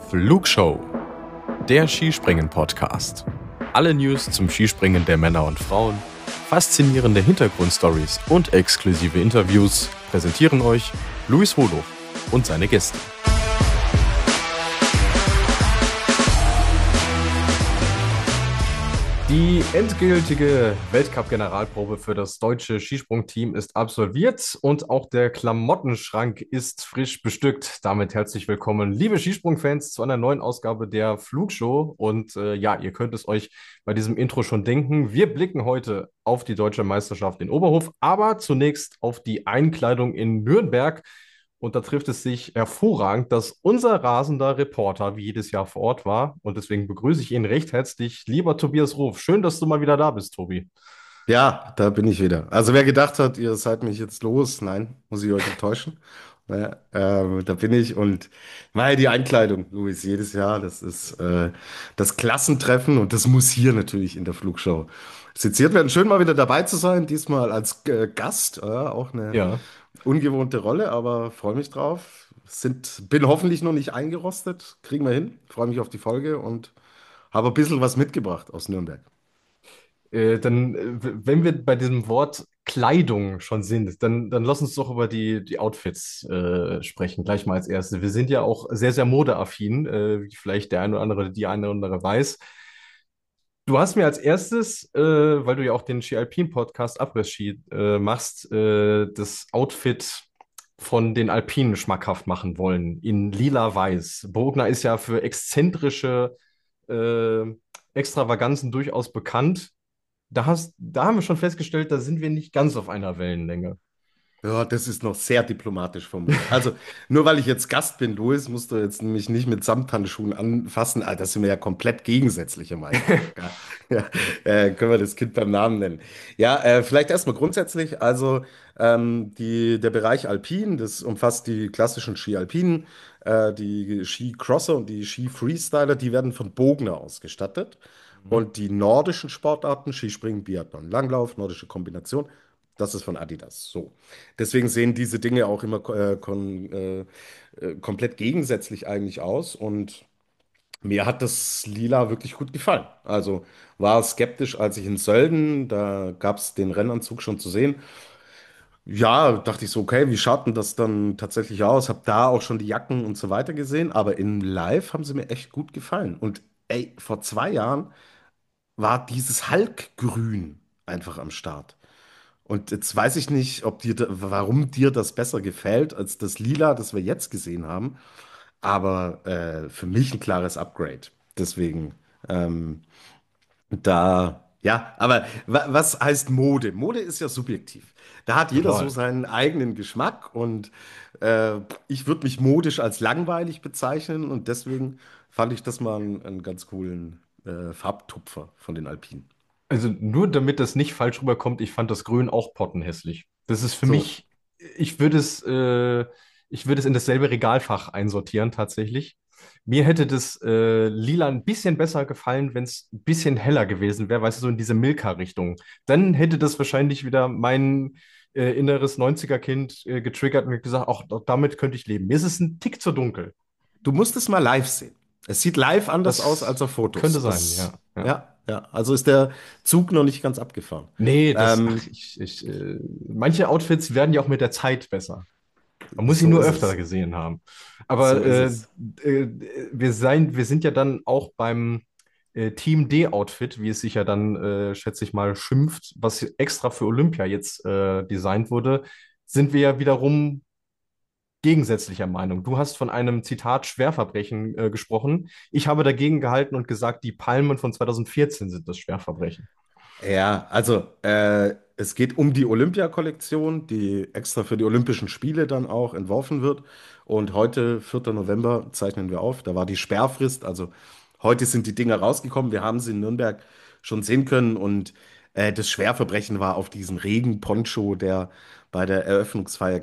Flugshow, der Skispringen-Podcast. Alle News zum Skispringen der Männer und Frauen, faszinierende Hintergrundstories und exklusive Interviews präsentieren euch Luis Holoch und seine Gäste. Die endgültige Weltcup-Generalprobe für das deutsche Skisprungteam ist absolviert und auch der Klamottenschrank ist frisch bestückt. Damit herzlich willkommen, liebe Skisprungfans, zu einer neuen Ausgabe der Flugshow. Und ja, ihr könnt es euch bei diesem Intro schon denken. Wir blicken heute auf die deutsche Meisterschaft in Oberhof, aber zunächst auf die Einkleidung in Nürnberg. Und da trifft es sich hervorragend, dass unser rasender Reporter wie jedes Jahr vor Ort war. Und deswegen begrüße ich ihn recht herzlich, lieber Tobias Ruf. Schön, dass du mal wieder da bist, Tobi. Ja, da bin ich wieder. Also wer gedacht hat, ihr seid mich jetzt los, nein, muss ich euch enttäuschen. Naja, da bin ich und naja, die Einkleidung, Luis, jedes Jahr, das ist das Klassentreffen und das muss hier natürlich in der Flugshow seziert werden. Schön mal wieder dabei zu sein, diesmal als Gast, auch eine Ja. ungewohnte Rolle, aber freue mich drauf. Bin hoffentlich noch nicht eingerostet, kriegen wir hin. Freue mich auf die Folge und habe ein bisschen was mitgebracht aus Nürnberg. Wenn wir bei diesem Wort Kleidung schon sind, dann lass uns doch über die Outfits sprechen, gleich mal als Erste. Wir sind ja auch sehr, sehr modeaffin, wie vielleicht der eine oder andere, die eine oder andere weiß. Du hast mir als erstes, weil du ja auch den Ski Alpin Podcast Abriss-Ski machst, das Outfit von den Alpinen schmackhaft machen wollen in lila-weiß. Bogner ist ja für exzentrische äh, Extravaganzen durchaus bekannt. Da haben wir schon festgestellt, da sind wir nicht ganz auf einer Wellenlänge. Ja, das ist noch sehr diplomatisch formuliert. Also, nur weil ich jetzt Gast bin, Louis, musst du jetzt mich nicht mit Samthandschuhen anfassen. Ah, das sind wir ja komplett gegensätzliche Meinungen. Ja, ja, können wir das Kind beim Namen nennen. Ja, vielleicht erstmal grundsätzlich. Also, der Bereich Alpin, das umfasst die klassischen Ski Alpinen, die Ski Crosser und die Ski Freestyler, die werden von Bogner ausgestattet. Mhm. Und die nordischen Sportarten, Skispringen, Biathlon, Langlauf, nordische Kombination, das ist von Adidas. So. Deswegen sehen diese Dinge auch immer komplett gegensätzlich eigentlich aus. Und mir hat das Lila wirklich gut gefallen. Also war skeptisch, als ich in Sölden, da gab es den Rennanzug schon zu sehen. Ja, dachte ich so, okay, wie schaut denn das dann tatsächlich aus? Hab da auch schon die Jacken und so weiter gesehen, aber in Live haben sie mir echt gut gefallen. Und ey, vor 2 Jahren war dieses Hulkgrün einfach am Start. Und jetzt weiß ich nicht, warum dir das besser gefällt als das Lila, das wir jetzt gesehen haben. Aber für mich ein klares Upgrade. Deswegen, ähm, ja, aber was heißt Mode? Mode ist ja subjektiv. Da hat jeder so Total. seinen eigenen Geschmack und ich würde mich modisch als langweilig bezeichnen und deswegen fand ich das mal einen ganz coolen Farbtupfer von den Alpinen. Also nur damit das nicht falsch rüberkommt, ich fand das Grün auch pottenhässlich. Das ist für So, mich, ich würde ich würde es in dasselbe Regalfach einsortieren tatsächlich. Mir hätte das Lila ein bisschen besser gefallen, wenn es ein bisschen heller gewesen wäre, weißt du, so in diese Milka-Richtung. Dann hätte das wahrscheinlich wieder mein inneres 90er-Kind getriggert und gesagt, auch damit könnte ich leben. Mir ist es ein Tick zu dunkel. du musst es mal live sehen. Es sieht live anders aus als Das auf könnte Fotos. sein, ja. Ja. Ja, also ist der Zug noch nicht ganz abgefahren. Nee, Ähm, manche Outfits werden ja auch mit der Zeit besser. Man muss sie so nur ist öfter es. gesehen haben. Aber So ist es. wir sind ja dann auch beim Team D-Outfit, wie es sich ja dann, schätze ich mal, schimpft, was extra für Olympia jetzt designt wurde, sind wir ja wiederum gegensätzlicher Meinung. Du hast von einem Zitat Schwerverbrechen gesprochen. Ich habe dagegen gehalten und gesagt, die Palmen von 2014 sind das Schwerverbrechen. Ja, also es geht um die Olympia-Kollektion, die extra für die Olympischen Spiele dann auch entworfen wird. Und heute, 4. November, zeichnen wir auf. Da war die Sperrfrist. Also heute sind die Dinger rausgekommen. Wir haben sie in Nürnberg schon sehen können. Und das Schwerverbrechen war auf diesen Regenponcho, der bei der Eröffnungsfeier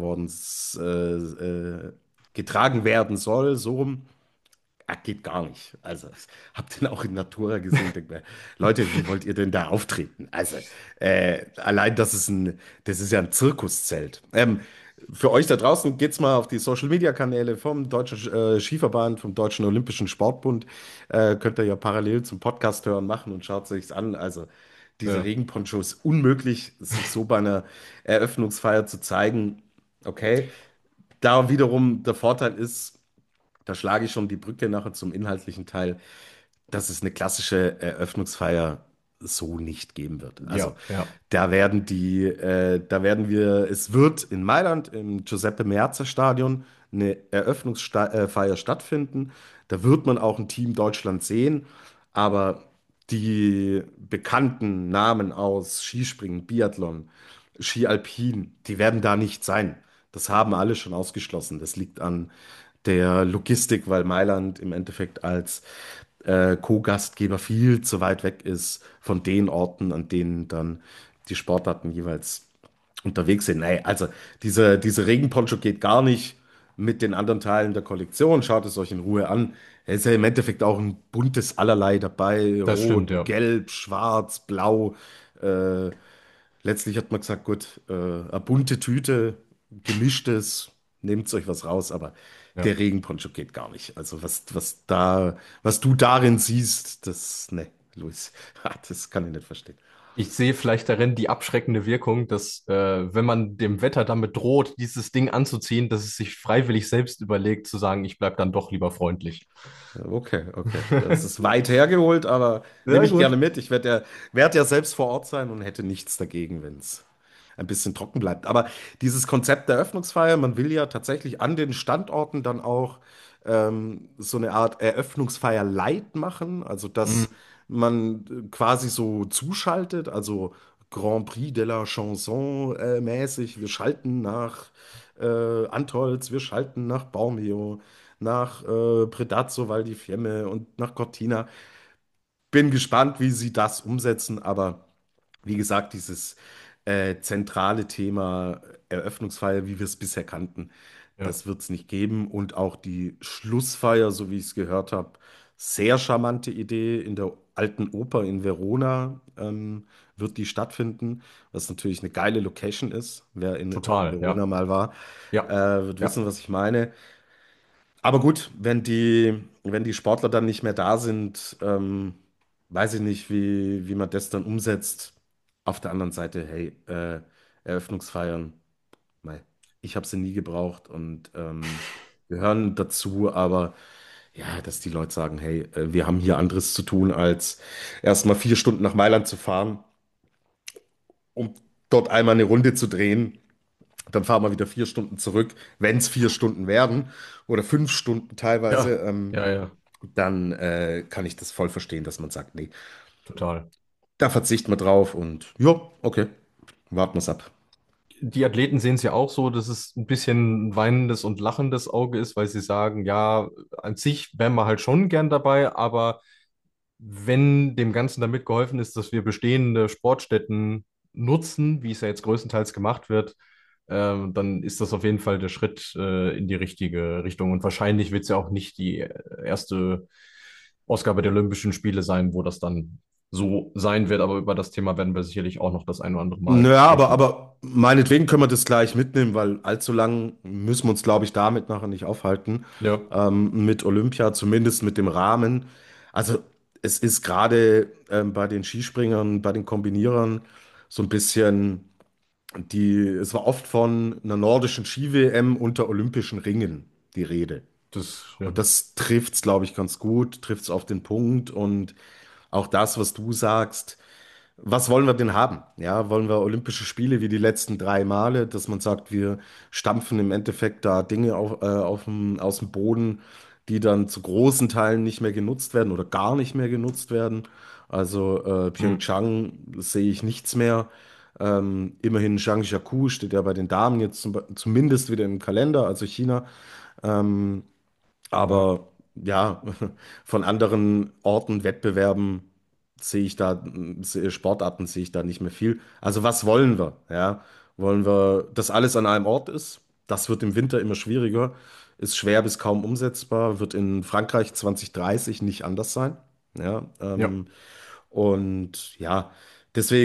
getragen werden soll. So rum. Geht gar nicht. Also, hab den auch in Natura gesehen, denk mir, Leute, wie wollt ihr denn da auftreten? Also, allein das ist ja ein Zirkuszelt. Für euch da draußen geht's mal auf die Social Media Kanäle vom Deutschen Skiverband, vom Deutschen Olympischen Sportbund. Könnt ihr ja parallel zum Podcast hören machen und schaut sich's an. Also diese Ja, Regenponcho ist unmöglich, sich so bei einer Eröffnungsfeier zu zeigen. Okay, da wiederum der Vorteil ist, da schlage ich schon die Brücke nachher zum inhaltlichen Teil, dass es eine klassische Eröffnungsfeier so nicht geben wird. Also ja, ja, da werden wir, es wird in Mailand im Giuseppe Meazza Stadion eine Eröffnungsfeier stattfinden. Da wird man auch ein Team Deutschland sehen, aber die bekannten Namen aus Skispringen, Biathlon, Ski Alpin, die werden da nicht sein. Das haben alle schon ausgeschlossen. Das liegt an der Logistik, weil Mailand im Endeffekt als Co-Gastgeber viel zu weit weg ist von den Orten, an denen dann die Sportarten jeweils unterwegs sind. Nee, also diese Regenponcho geht gar nicht mit den anderen Teilen der Kollektion. Schaut es euch in Ruhe an. Es ist ja im Endeffekt auch ein buntes Allerlei dabei. das stimmt, Rot, ja. Gelb, Schwarz, Blau. Äh, Letztlich hat man gesagt, gut, eine bunte Tüte, gemischtes, nehmt euch was raus, aber Ja. der Regenponcho geht gar nicht. Also was du darin siehst, ne, Luis, das kann ich nicht verstehen. Ich sehe vielleicht darin die abschreckende Wirkung, dass wenn man dem Wetter damit droht, dieses Ding anzuziehen, dass es sich freiwillig selbst überlegt, zu sagen, ich bleib dann doch lieber freundlich. Okay, okay. Das ist weit hergeholt, aber nehme Ja, ich gerne gut. mit. Werd ja selbst vor Ort sein und hätte nichts dagegen, wenn es ein bisschen trocken bleibt. Aber dieses Konzept der Eröffnungsfeier, man will ja tatsächlich an den Standorten dann auch so eine Art Eröffnungsfeier light machen, also dass Mhm. man quasi so zuschaltet, also Grand Prix de la Chanson mäßig. Wir schalten nach Antolz, wir schalten nach Bormio, nach Predazzo, Val di Fiemme und nach Cortina. Bin gespannt, wie sie das umsetzen, aber wie gesagt, dieses zentrale Thema Eröffnungsfeier, wie wir es bisher kannten, Ja, das wird es nicht geben. Und auch die Schlussfeier, so wie ich es gehört habe, sehr charmante Idee in der Alten Oper in Verona wird die stattfinden, was natürlich eine geile Location ist. Wer in total, Verona ja. mal war, Ja, wird ja, wissen, was ich meine. Aber gut, wenn die Sportler dann nicht mehr da sind, weiß ich nicht, wie man das dann umsetzt. Auf der anderen Seite, hey, Eröffnungsfeiern, mei, ich habe sie nie gebraucht und gehören dazu, aber ja, dass die Leute sagen, hey, wir haben hier anderes zu tun, als erstmal 4 Stunden nach Mailand zu fahren, um dort einmal eine Runde zu drehen. Dann fahren wir wieder 4 Stunden zurück, wenn es 4 Stunden werden oder 5 Stunden teilweise. ja, ja, ja, Dann kann ich das voll verstehen, dass man sagt, nee, total. da verzichten wir drauf und ja, okay, warten wir es ab. Die Athleten sehen es ja auch so, dass es ein bisschen ein weinendes und lachendes Auge ist, weil sie sagen, ja, an sich wären wir halt schon gern dabei, aber wenn dem Ganzen damit geholfen ist, dass wir bestehende Sportstätten nutzen, wie es ja jetzt größtenteils gemacht wird, dann ist das auf jeden Fall der Schritt in die richtige Richtung. Und wahrscheinlich wird es ja auch nicht die erste Ausgabe der Olympischen Spiele sein, wo das dann so sein wird. Aber über das Thema werden wir sicherlich auch noch das ein oder andere Mal Naja, sprechen. aber meinetwegen können wir das gleich mitnehmen, weil allzu lang müssen wir uns, glaube ich, damit nachher nicht aufhalten. Ja, Mit Olympia, zumindest mit dem Rahmen. Also es ist gerade bei den Skispringern, bei den Kombinierern so ein bisschen es war oft von einer nordischen Ski-WM unter Olympischen Ringen die Rede. ja, Und das trifft es, glaube ich, ganz gut, trifft es auf den Punkt. Und auch das, was du sagst, was wollen wir denn haben? Ja, wollen wir Olympische Spiele wie die letzten 3 Male, dass man sagt, wir stampfen im Endeffekt da Dinge aus dem Boden, die dann zu großen Teilen nicht mehr genutzt werden oder gar nicht mehr genutzt werden. Also hm, Pyeongchang sehe ich nichts mehr. Immerhin Zhangjiakou steht ja bei den Damen jetzt zumindest wieder im Kalender, also China. Ähm, ja, aber ja, von anderen Orten, Wettbewerben Sportarten sehe ich da nicht mehr viel. Also was wollen wir? Ja, wollen wir, dass alles an einem Ort ist? Das wird im Winter immer schwieriger, ist schwer bis kaum umsetzbar, wird in Frankreich 2030 nicht anders sein. Ja, ja, und ja, deswegen.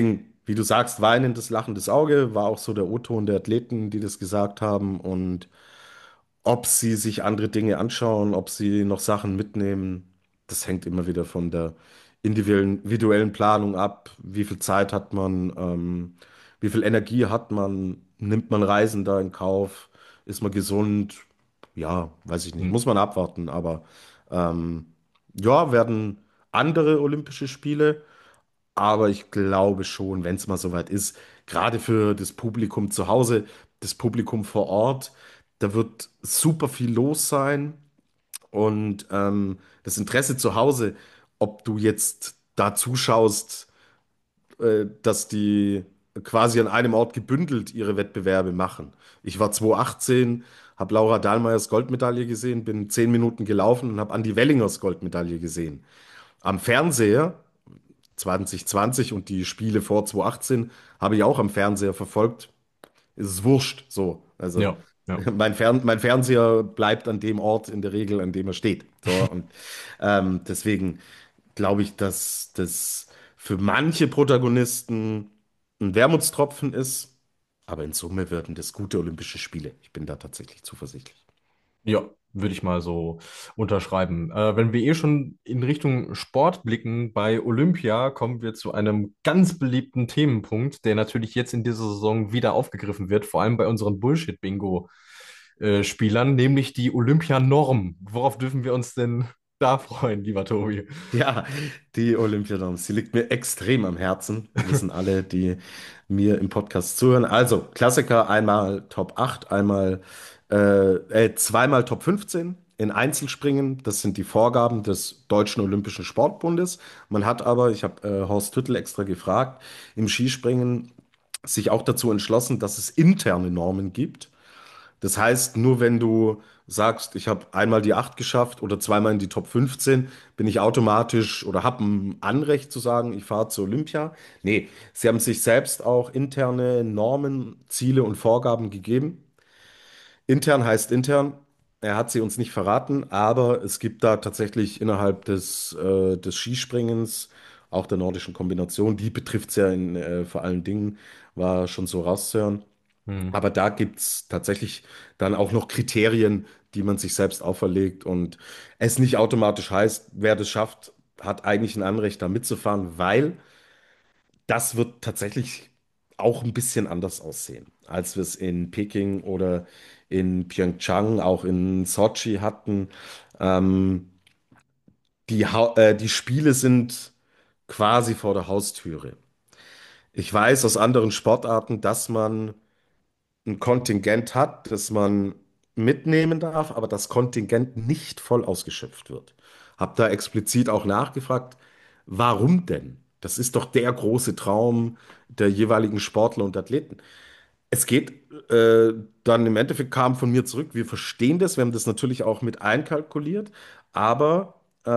wie du sagst, weinendes, lachendes Auge war auch so der O-Ton der Athleten, die das gesagt haben. Und ob sie sich andere Dinge anschauen, ob sie noch Sachen mitnehmen, das hängt immer wieder von der individuellen Planung ab. Wie viel Zeit hat man, wie viel Energie hat man, nimmt man Reisen da in Kauf, ist man gesund? Ja, weiß ich nicht, Hm. muss man abwarten. Aber ähm, ja, werden andere Olympische Spiele. Aber ich glaube schon, wenn es mal soweit ist, gerade für das Publikum zu Hause, das Publikum vor Ort, da wird super viel los sein. Und das Interesse zu Hause, ob du jetzt da zuschaust, dass die quasi an einem Ort gebündelt ihre Wettbewerbe machen. Ich war 2018, habe Laura Dahlmeiers Goldmedaille gesehen, bin 10 Minuten gelaufen und habe Andi Wellingers Goldmedaille gesehen. Am Fernseher 2020 und die Spiele vor 2018 habe ich auch am Fernseher verfolgt. Es ist wurscht, so. Also Ja, ja. mein Fernseher bleibt an dem Ort in der Regel, an dem er steht. So, und deswegen glaube ich, dass das für manche Protagonisten ein Wermutstropfen ist, aber in Summe werden das gute Olympische Spiele. Ich bin da tatsächlich zuversichtlich. Ja, würde ich mal so unterschreiben. Wenn wir eh schon in Richtung Sport blicken, bei Olympia kommen wir zu einem ganz beliebten Themenpunkt, der natürlich jetzt in dieser Saison wieder aufgegriffen wird, vor allem bei unseren Bullshit-Bingo-Spielern, nämlich die Olympianorm. Worauf dürfen wir uns denn da freuen, lieber Tobi? Ja, die Olympianorm, sie liegt mir extrem am Herzen, wissen alle, die mir im Podcast zuhören. Also, Klassiker, einmal Top 8, zweimal Top 15 in Einzelspringen. Das sind die Vorgaben des Deutschen Olympischen Sportbundes. Man hat aber, ich habe Horst Hüttel extra gefragt, im Skispringen sich auch dazu entschlossen, dass es interne Normen gibt. Das heißt, nur wenn du sagst, ich habe einmal die 8 geschafft oder zweimal in die Top 15, bin ich automatisch oder habe ein Anrecht zu sagen, ich fahre zur Olympia. Nee, sie haben sich selbst auch interne Normen, Ziele und Vorgaben gegeben. Intern heißt intern. Er hat sie uns nicht verraten, aber es gibt da tatsächlich innerhalb des Skispringens, auch der nordischen Kombination, die betrifft es ja vor allen Dingen, war schon so rauszuhören. Hm. Aber da gibt es tatsächlich dann auch noch Kriterien, die man sich selbst auferlegt und es nicht automatisch heißt, wer das schafft, hat eigentlich ein Anrecht, da mitzufahren, weil das wird tatsächlich auch ein bisschen anders aussehen, als wir es in Peking oder in Pyeongchang, auch in Sochi hatten. Ähm, die Spiele sind quasi vor der Haustüre. Ich weiß aus anderen Sportarten, dass man ein Kontingent hat, das man mitnehmen darf, aber das Kontingent nicht voll ausgeschöpft wird. Hab da explizit auch nachgefragt, warum denn? Das ist doch der große Traum der jeweiligen Sportler und Athleten. Es geht dann im Endeffekt kam von mir zurück, wir verstehen das, wir haben das natürlich auch mit einkalkuliert, aber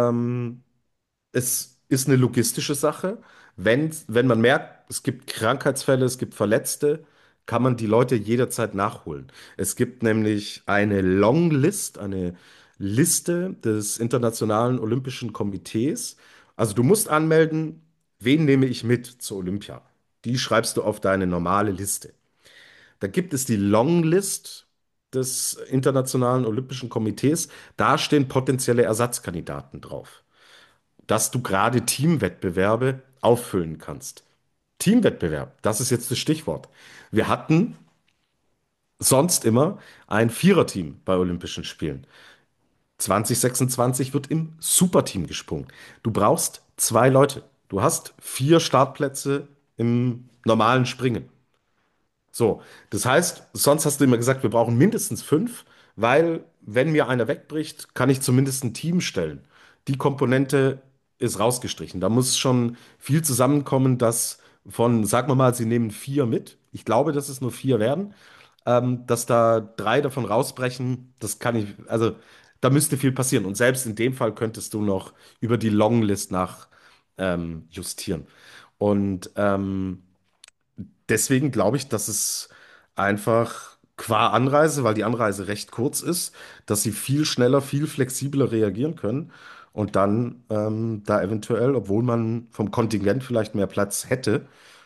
es ist eine logistische Sache. Wenn man merkt, es gibt Krankheitsfälle, es gibt Verletzte, kann man die Leute jederzeit nachholen. Es gibt nämlich eine Longlist, eine Liste des Internationalen Olympischen Komitees. Also du musst anmelden, wen nehme ich mit zur Olympia. Die schreibst du auf deine normale Liste. Da gibt es die Longlist des Internationalen Olympischen Komitees. Da stehen potenzielle Ersatzkandidaten drauf, dass du gerade Teamwettbewerbe auffüllen kannst. Teamwettbewerb, das ist jetzt das Stichwort. Wir hatten sonst immer ein Viererteam bei Olympischen Spielen. 2026 wird im Superteam gesprungen. Du brauchst 2 Leute. Du hast 4 Startplätze im normalen Springen. So, das heißt, sonst hast du immer gesagt, wir brauchen mindestens 5, weil wenn mir einer wegbricht, kann ich zumindest ein Team stellen. Die Komponente ist rausgestrichen. Da muss schon viel zusammenkommen, dass sagen wir mal, sie nehmen 4 mit. Ich glaube, dass es nur 4 werden. Dass da 3 davon rausbrechen, das kann ich, also da müsste viel passieren. Und selbst in dem Fall könntest du noch über die Longlist nach justieren. Und deswegen glaube ich, dass es einfach qua Anreise, weil die Anreise recht kurz ist, dass sie viel schneller, viel flexibler reagieren können und dann da eventuell, obwohl man vom Kontingent vielleicht mehr Platz hätte,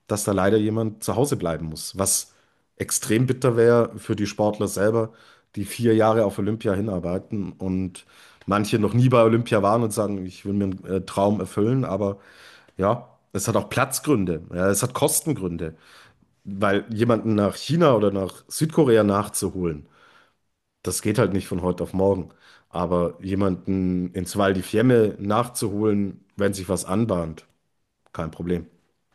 dass da leider jemand zu Hause bleiben muss, was extrem bitter wäre für die Sportler selber, die 4 Jahre auf Olympia hinarbeiten und manche noch nie bei Olympia waren und sagen, ich will mir einen Traum erfüllen, aber ja, es hat auch Platzgründe, ja, es hat Kostengründe, weil jemanden nach China oder nach Südkorea nachzuholen, das geht halt nicht von heute auf morgen. Aber jemanden ins Val di Fiemme nachzuholen, wenn sich was anbahnt, kein Problem.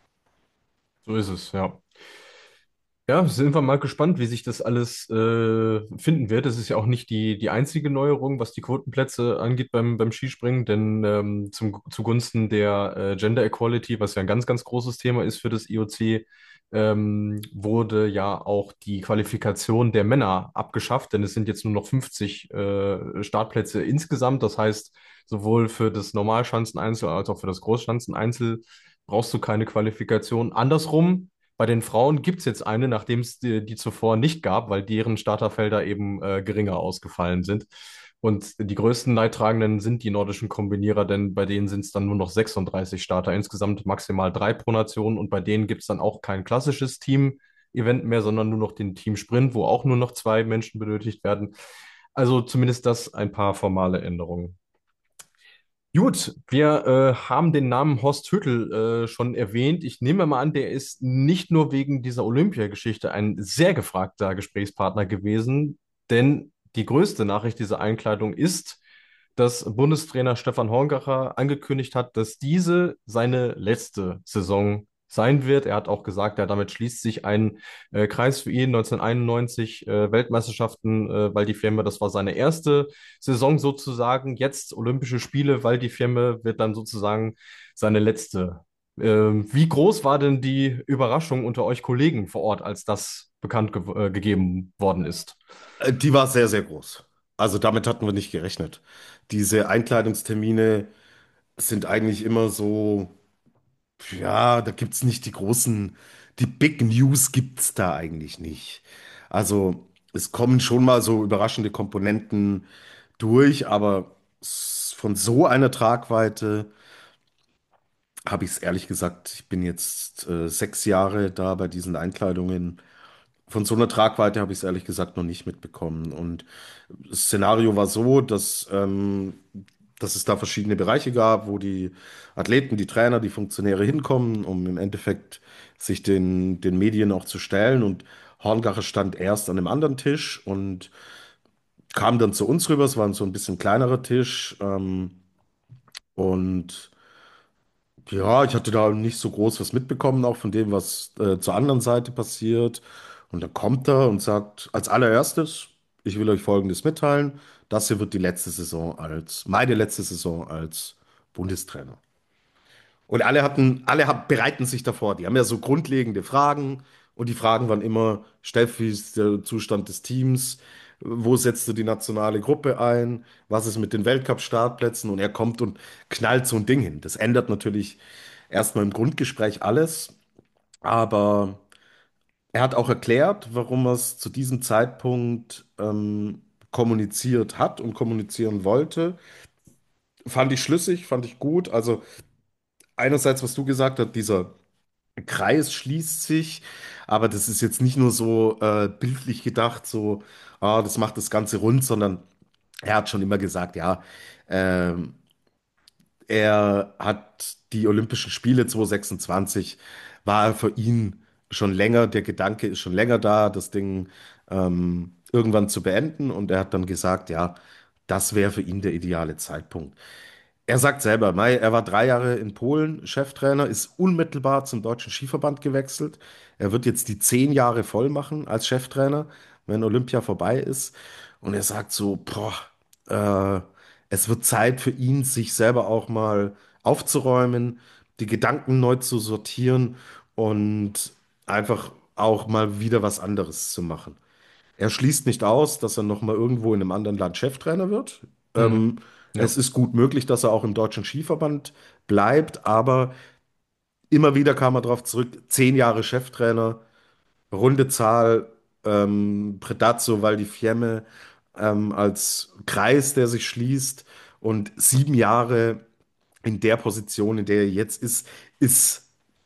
So ist es, ja. Ja, sind wir mal gespannt, wie sich das alles finden wird. Es ist ja auch nicht die einzige Neuerung, was die Quotenplätze angeht beim Skispringen, denn zugunsten der Gender Equality, was ja ein ganz großes Thema ist für das IOC, wurde ja auch die Qualifikation der Männer abgeschafft, denn es sind jetzt nur noch 50 Startplätze insgesamt. Das heißt, sowohl für das Normalschanzeneinzel als auch für das Großschanzeneinzel brauchst du keine Qualifikation. Andersrum. Bei den Frauen gibt es jetzt eine, nachdem es die zuvor nicht gab, weil deren Starterfelder eben geringer ausgefallen sind. Und die größten Leidtragenden sind die nordischen Kombinierer, denn bei denen sind es dann nur noch 36 Starter, insgesamt maximal 3 pro Nation. Und bei denen gibt es dann auch kein klassisches Team-Event mehr, sondern nur noch den Team-Sprint, wo auch nur noch 2 Menschen benötigt werden. Also zumindest das ein paar formale Änderungen. Gut, wir haben den Namen Horst Hüttl schon erwähnt. Ich nehme mal an, der ist nicht nur wegen dieser Olympiageschichte ein sehr gefragter Gesprächspartner gewesen, denn die größte Nachricht dieser Einkleidung ist, dass Bundestrainer Stefan Horngacher angekündigt hat, dass diese seine letzte Saison sein wird. Er hat auch gesagt, ja, damit schließt sich ein Kreis für ihn. 1991 Weltmeisterschaften, weil die Firma, das war seine erste Saison sozusagen. Jetzt Olympische Spiele, weil die Firma wird dann sozusagen seine letzte. Wie groß war denn die Überraschung unter euch Kollegen vor Ort, als das bekannt ge gegeben worden ist? Die war sehr, sehr groß. Also damit hatten wir nicht gerechnet. Diese Einkleidungstermine sind eigentlich immer so, ja, da gibt es nicht die großen, die Big News gibt es da eigentlich nicht. Also es kommen schon mal so überraschende Komponenten durch, aber von so einer Tragweite habe ich es ehrlich gesagt, ich bin jetzt 6 Jahre da bei diesen Einkleidungen. Von so einer Tragweite habe ich es ehrlich gesagt noch nicht mitbekommen. Und das Szenario war so, dass es da verschiedene Bereiche gab, wo die Athleten, die Trainer, die Funktionäre hinkommen, um im Endeffekt sich den Medien auch zu stellen. Und Horngacher stand erst an einem anderen Tisch und kam dann zu uns rüber. Es war so ein bisschen kleinerer Tisch. Und ja, ich hatte da nicht so groß was mitbekommen, auch von dem, was zur anderen Seite passiert. Und dann kommt er und sagt, als allererstes, ich will euch Folgendes mitteilen. Das hier wird die letzte Saison meine letzte Saison als Bundestrainer. Und bereiten sich davor. Die haben ja so grundlegende Fragen. Und die Fragen waren immer, Steffi, wie ist der Zustand des Teams? Wo setzt du die nationale Gruppe ein? Was ist mit den Weltcup-Startplätzen? Und er kommt und knallt so ein Ding hin. Das ändert natürlich erstmal im Grundgespräch alles. Aber er hat auch erklärt, warum er es zu diesem Zeitpunkt kommuniziert hat und kommunizieren wollte. Fand ich schlüssig, fand ich gut. Also einerseits, was du gesagt hast, dieser Kreis schließt sich, aber das ist jetzt nicht nur so bildlich gedacht, so, das macht das Ganze rund, sondern er hat schon immer gesagt, ja, ähm, er hat die Olympischen Spiele 2026, war für ihn schon länger, der Gedanke ist schon länger da, das Ding irgendwann zu beenden und er hat dann gesagt, ja, das wäre für ihn der ideale Zeitpunkt. Er sagt selber, er war 3 Jahre in Polen Cheftrainer, ist unmittelbar zum Deutschen Skiverband gewechselt. Er wird jetzt die 10 Jahre voll machen als Cheftrainer, wenn Olympia vorbei ist. Und er sagt so, boah, äh, es wird Zeit für ihn, sich selber auch mal aufzuräumen, die Gedanken neu zu sortieren und einfach auch mal wieder was anderes zu machen. Er schließt nicht aus, dass er noch mal irgendwo in einem anderen Land Cheftrainer wird. Mhm. Ja. Es ist gut möglich, dass er auch im Deutschen Skiverband bleibt, aber immer wieder kam er darauf zurück, 10 Jahre Cheftrainer, runde Zahl, Predazzo, Val di Fiemme als Kreis, der sich schließt und 7 Jahre in der Position, in der er jetzt ist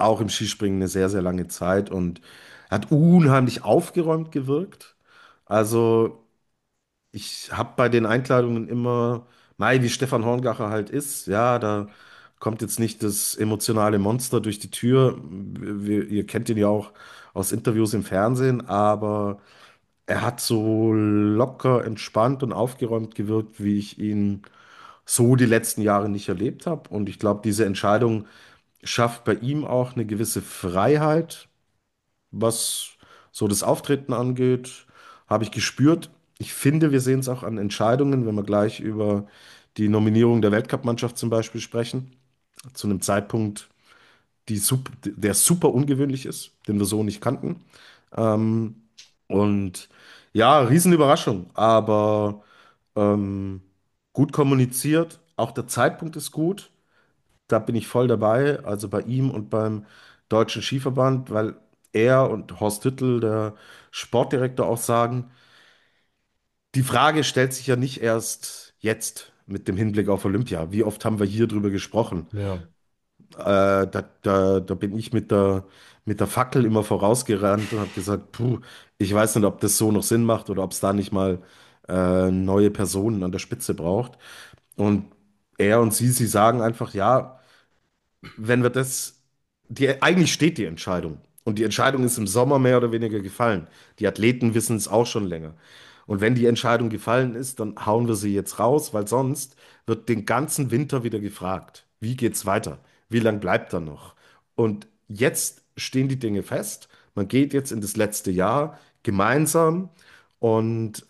auch im Skispringen eine sehr, sehr lange Zeit und hat unheimlich aufgeräumt gewirkt. Also ich habe bei den Einkleidungen immer, mei, wie Stefan Horngacher halt ist, ja, da kommt jetzt nicht das emotionale Monster durch die Tür. Ihr kennt ihn ja auch aus Interviews im Fernsehen, aber er hat so locker, entspannt und aufgeräumt gewirkt, wie ich ihn so die letzten Jahre nicht erlebt habe. Und ich glaube, diese Entscheidung schafft bei ihm auch eine gewisse Freiheit, was so das Auftreten angeht, habe ich gespürt. Ich finde, wir sehen es auch an Entscheidungen, wenn wir gleich über die Nominierung der Weltcup-Mannschaft zum Beispiel sprechen, zu einem Zeitpunkt, der super ungewöhnlich ist, den wir so nicht kannten. Ähm, und ja, Riesenüberraschung, aber ähm, gut kommuniziert. Auch der Zeitpunkt ist gut. Da bin ich voll dabei, also bei ihm und beim Deutschen Skiverband, weil er und Horst Hüttel, der Sportdirektor, auch sagen, die Frage stellt sich ja nicht erst jetzt mit dem Hinblick auf Olympia. Wie oft haben wir hier drüber gesprochen? Ja. Da bin ich mit der Fackel immer vorausgerannt und habe gesagt, puh, ich weiß nicht, ob das so noch Sinn macht oder ob es da nicht mal neue Personen an der Spitze braucht. Und er und sie sagen einfach, ja, wenn wir das, eigentlich steht die Entscheidung. Und die Entscheidung ist im Sommer mehr oder weniger gefallen. Die Athleten wissen es auch schon länger. Und wenn die Entscheidung gefallen ist, dann hauen wir sie jetzt raus, weil sonst wird den ganzen Winter wieder gefragt, wie geht's weiter? Wie lang bleibt er noch? Und jetzt stehen die Dinge fest. Man geht jetzt in das letzte Jahr gemeinsam und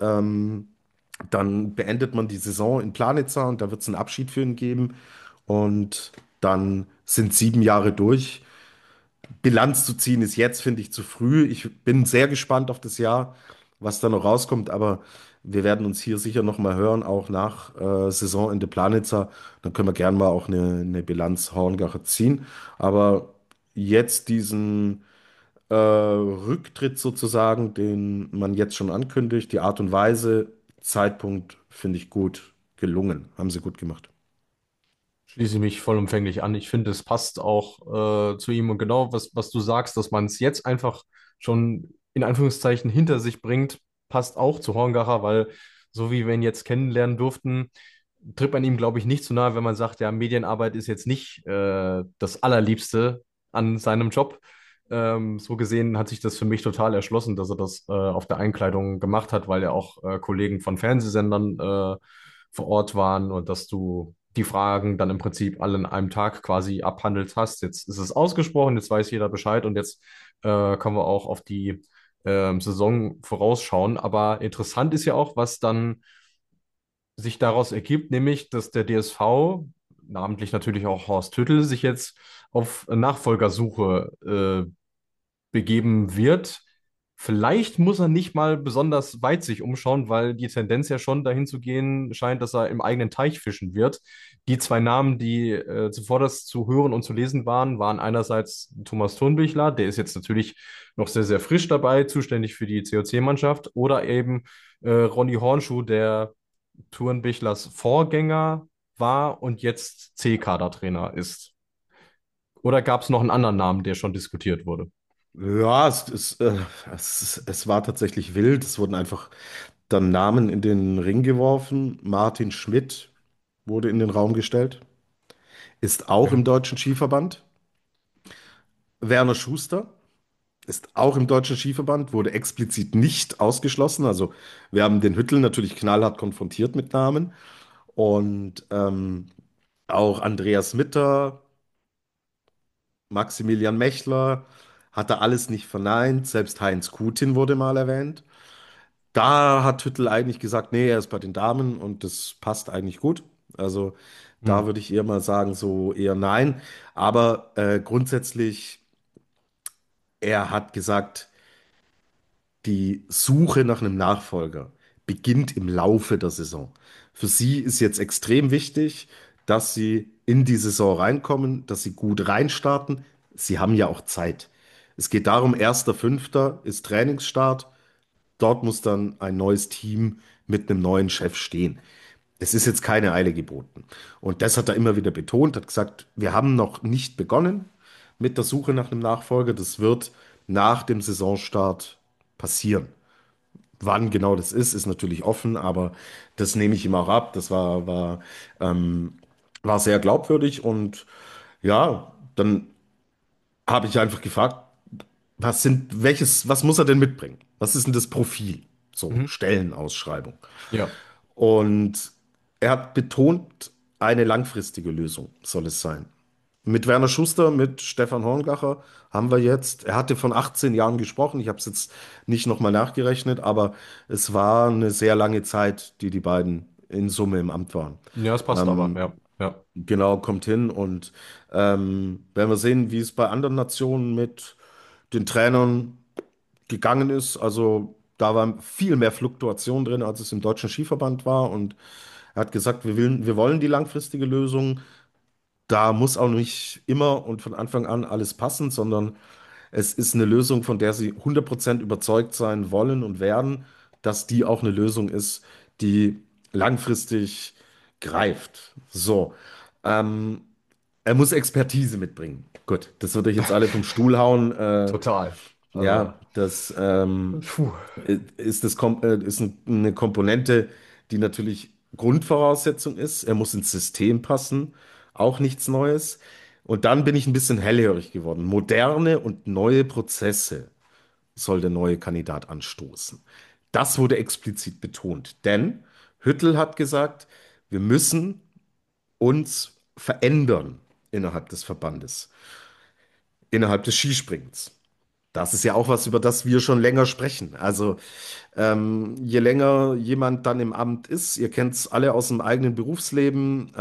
dann beendet man die Saison in Planitza und da wird es einen Abschied für ihn geben. Und dann sind 7 Jahre durch. Bilanz zu ziehen ist jetzt, finde ich, zu früh. Ich bin sehr gespannt auf das Jahr, was da noch rauskommt, aber wir werden uns hier sicher noch mal hören, auch nach Saisonende Planitzer. Dann können wir gerne mal auch eine Bilanz Horngacher ziehen. Aber jetzt diesen Rücktritt sozusagen, den man jetzt schon ankündigt, die Art und Weise, Zeitpunkt, finde ich gut gelungen. Haben sie gut gemacht. Schließe ich mich vollumfänglich an. Ich finde, es passt auch zu ihm und genau, was du sagst, dass man es jetzt einfach schon in Anführungszeichen hinter sich bringt, passt auch zu Horngacher, weil so wie wir ihn jetzt kennenlernen durften, tritt man ihm, glaube ich, nicht zu nahe, wenn man sagt, ja, Medienarbeit ist jetzt nicht das Allerliebste an seinem Job. So gesehen hat sich das für mich total erschlossen, dass er das auf der Einkleidung gemacht hat, weil ja auch Kollegen von Fernsehsendern vor Ort waren und dass du die Fragen dann im Prinzip alle in einem Tag quasi abhandelt hast. Jetzt ist es ausgesprochen, jetzt weiß jeder Bescheid und jetzt können wir auch auf die Saison vorausschauen. Aber interessant ist ja auch, was dann sich daraus ergibt, nämlich, dass der DSV, namentlich natürlich auch Horst Hüttel, sich jetzt auf Nachfolgersuche begeben wird. Vielleicht muss er nicht mal besonders weit sich umschauen, weil die Tendenz ja schon dahin zu gehen scheint, dass er im eigenen Teich fischen wird. Die zwei Namen, die zuvor das zu hören und zu lesen waren, waren einerseits Thomas Thurnbichler, der ist jetzt natürlich noch sehr, sehr frisch dabei, zuständig für die COC-Mannschaft, oder eben Ronny Hornschuh, der Thurnbichlers Vorgänger war und jetzt C-Kader-Trainer ist. Oder gab es noch einen anderen Namen, der schon diskutiert wurde? Ja, es war tatsächlich wild. Es wurden einfach dann Namen in den Ring geworfen. Martin Schmidt wurde in den Raum gestellt, ist auch Okay. im Deutschen Skiverband. Werner Schuster ist auch im Deutschen Skiverband, wurde explizit nicht ausgeschlossen. Also wir haben den Hüttel natürlich knallhart konfrontiert mit Namen. Und auch Andreas Mitter, Maximilian Mechler, hat er alles nicht verneint. Selbst Heinz Kutin wurde mal erwähnt. Da hat Hüttel eigentlich gesagt, nee, er ist bei den Damen und das passt eigentlich gut. Also Hm. da würde ich eher mal sagen, so eher nein. Aber grundsätzlich, er hat gesagt, die Suche nach einem Nachfolger beginnt im Laufe der Saison. Für sie ist jetzt extrem wichtig, dass sie in die Saison reinkommen, dass sie gut reinstarten. Sie haben ja auch Zeit. Es geht darum, 1.5. ist Trainingsstart. Dort muss dann ein neues Team mit einem neuen Chef stehen. Es ist jetzt keine Eile geboten. Und das hat er immer wieder betont, hat gesagt, wir haben noch nicht begonnen. mit der Suche nach einem Nachfolger. Das wird nach dem Saisonstart passieren. Wann genau das ist natürlich offen, aber das nehme ich ihm auch ab. War sehr glaubwürdig und ja, dann habe ich einfach gefragt, was muss er denn mitbringen? Was ist denn das Profil? So, Mhm. Stellenausschreibung. Ja. Und er hat betont, eine langfristige Lösung soll es sein. Mit Werner Schuster, mit Stefan Horngacher haben wir jetzt, er hatte von 18 Jahren gesprochen, ich habe es jetzt nicht nochmal nachgerechnet, aber es war eine sehr lange Zeit, die die beiden in Summe im Amt waren. Ja, es passt aber. Ja. Ja. Genau, kommt hin und werden wir sehen, wie es bei anderen Nationen mit den Trainern gegangen ist. Also da war viel mehr Fluktuation drin, als es im Deutschen Skiverband war und er hat gesagt, wir wollen die langfristige Lösung. Da muss auch nicht immer und von Anfang an alles passen, sondern es ist eine Lösung, von der sie 100% überzeugt sein wollen und werden, dass die auch eine Lösung ist, die langfristig greift. So, ähm, er muss Expertise mitbringen. Gut, das würde ich jetzt alle vom Stuhl hauen. Total. Also, Ja, das puh. ist eine Komponente, die natürlich Grundvoraussetzung ist. Er muss ins System passen, auch nichts Neues. Und dann bin ich ein bisschen hellhörig geworden. Moderne und neue Prozesse soll der neue Kandidat anstoßen. Das wurde explizit betont, denn Hüttl hat gesagt, wir müssen uns verändern innerhalb des Verbandes, innerhalb des Skispringens. Das ist ja auch was, über das wir schon länger sprechen. Also je länger jemand dann im Amt ist, ihr kennt es alle aus dem eigenen Berufsleben,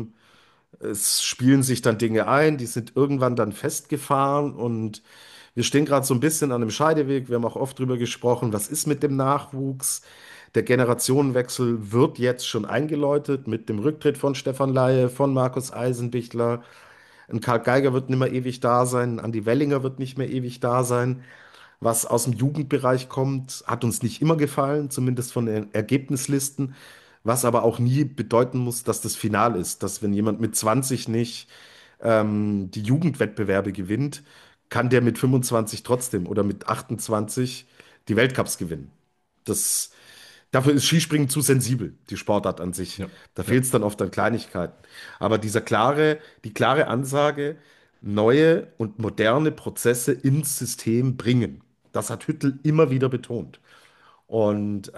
es spielen sich dann Dinge ein, die sind irgendwann dann festgefahren und wir stehen gerade so ein bisschen an einem Scheideweg. Wir haben auch oft drüber gesprochen, was ist mit dem Nachwuchs? Der Generationenwechsel wird jetzt schon eingeläutet mit dem Rücktritt von Stefan Laie, von Markus Eisenbichler. Ein Karl Geiger wird nicht mehr ewig da sein, ein Andi Wellinger wird nicht mehr ewig da sein. Was aus dem Jugendbereich kommt, hat uns nicht immer gefallen, zumindest von den Ergebnislisten. Was aber auch nie bedeuten muss, dass das Final ist. Dass wenn jemand mit 20 nicht die Jugendwettbewerbe gewinnt, kann der mit 25 trotzdem oder mit 28 die Weltcups gewinnen. Das, dafür ist Skispringen zu sensibel, die Sportart an sich. Ja. Da Ja. fehlt es dann oft an Kleinigkeiten. Aber die klare Ansage, neue und moderne Prozesse ins System bringen. Das hat Hüttl immer wieder betont. Und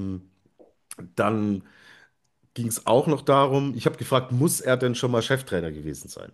dann ging es auch noch darum, ich habe gefragt, muss er denn schon mal Cheftrainer gewesen sein?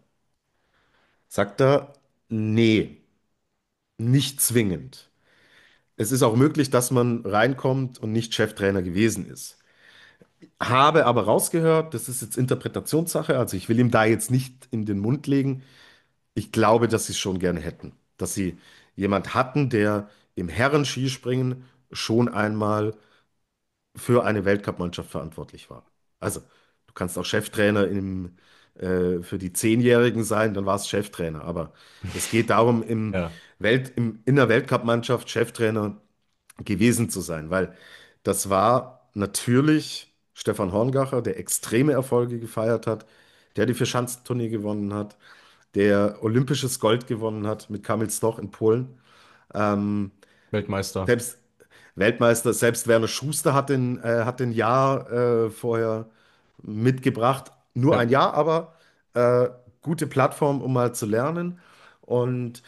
Sagt er, nee, nicht zwingend. Es ist auch möglich, dass man reinkommt und nicht Cheftrainer gewesen ist. Habe aber rausgehört, das ist jetzt Interpretationssache, also ich will ihm da jetzt nicht in den Mund legen. Ich glaube, dass sie es schon gerne hätten. Dass sie jemand hatten, der im Herren-Skispringen schon einmal für eine Weltcup-Mannschaft verantwortlich war. Also, du kannst auch Cheftrainer für die Zehnjährigen sein, dann war es Cheftrainer. Aber es geht darum, Ja. in der Weltcup-Mannschaft Cheftrainer gewesen zu sein, weil das war natürlich Stefan Horngacher, der extreme Erfolge gefeiert hat, der die Vierschanzentournee gewonnen hat, der olympisches Gold gewonnen hat mit Kamil Stoch in Polen. Ähm, Weltmeister. selbst Weltmeister, selbst Werner Schuster hat den Jahr vorher mitgebracht. Nur ein Ja. Jahr, aber äh, gute Plattform, um mal zu lernen. Und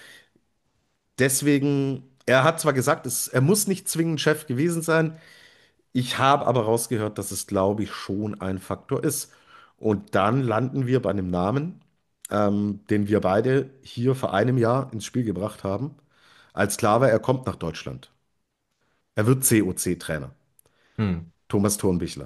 deswegen, er hat zwar gesagt, er muss nicht zwingend Chef gewesen sein. Ich habe aber rausgehört, dass es, glaube ich, schon ein Faktor ist. Und dann landen wir bei einem Namen, den wir beide hier vor einem Jahr ins Spiel gebracht haben, als klar war, er kommt nach Deutschland. Er wird COC-Trainer, Hm. Thomas Thurnbichler.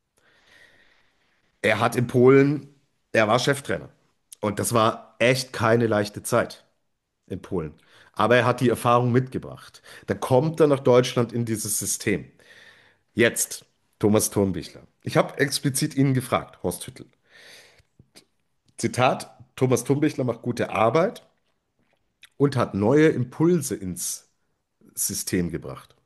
Er hat in Polen, er war Cheftrainer. Und das war echt keine leichte Zeit in Polen. Aber er hat die Erfahrung mitgebracht. Da kommt er nach Deutschland in dieses System. Jetzt, Thomas Thurnbichler. Ich habe explizit ihn gefragt, Horst Hüttl. Zitat, Thomas Thurnbichler macht gute Arbeit und hat neue Impulse ins System gebracht.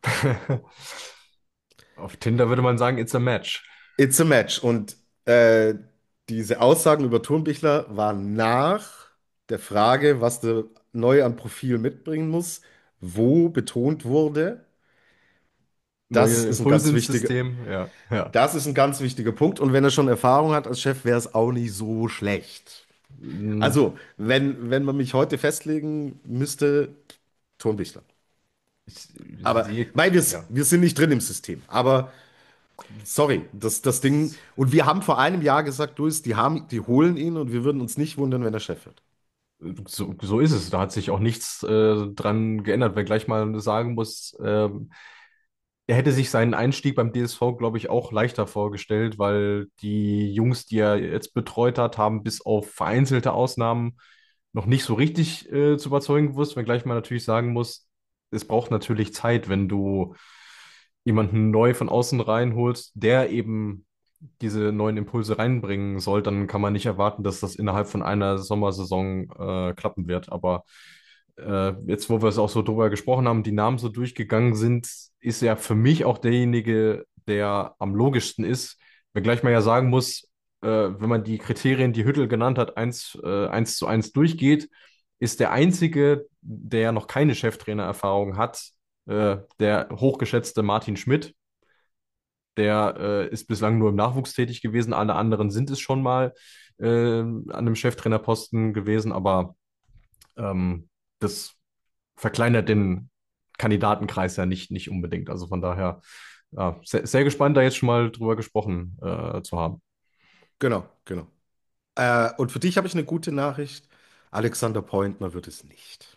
Auf Tinder würde man sagen, it's a match. It's a match. Und diese Aussagen über Thurnbichler waren nach der Frage, was der neu an Profil mitbringen muss, wo betont wurde, das Neue ist ein Impulse ganz ins wichtiger, System, ja, ja. das ist ein ganz wichtiger Punkt. Und wenn er schon Erfahrung hat als Chef, wäre es auch nicht so schlecht. Mm, Also, wenn man mich heute festlegen müsste, Tonbichler. ich Aber, sehe, weil ja. wir sind nicht drin im System. Aber, sorry, das Ding, und wir haben vor einem Jahr gesagt, Luis, die holen ihn und wir würden uns nicht wundern, wenn er Chef wird. So ist es. Da hat sich auch nichts dran geändert, wenngleich man sagen muss, er hätte sich seinen Einstieg beim DSV, glaube ich, auch leichter vorgestellt, weil die Jungs, die er jetzt betreut hat, haben bis auf vereinzelte Ausnahmen noch nicht so richtig zu überzeugen gewusst, wenngleich man natürlich sagen muss, es braucht natürlich Zeit, wenn du jemanden neu von außen reinholst, der eben diese neuen Impulse reinbringen soll, dann kann man nicht erwarten, dass das innerhalb von einer Sommersaison klappen wird. Aber jetzt, wo wir es auch so drüber gesprochen haben, die Namen so durchgegangen sind, ist er für mich auch derjenige, der am logischsten ist. Wenngleich man ja sagen muss, wenn man die Kriterien, die Hüttel genannt hat, eins zu eins durchgeht, ist der einzige, der noch keine Cheftrainererfahrung hat, der hochgeschätzte Martin Schmidt. Der ist bislang nur im Nachwuchs tätig gewesen. Alle anderen sind es schon mal an einem Cheftrainerposten gewesen, aber das verkleinert den Kandidatenkreis ja nicht unbedingt. Also von daher ja, sehr gespannt, da jetzt schon mal drüber gesprochen zu haben. Genau, genau. Und für dich habe ich eine gute Nachricht. Alexander Pointner wird es nicht.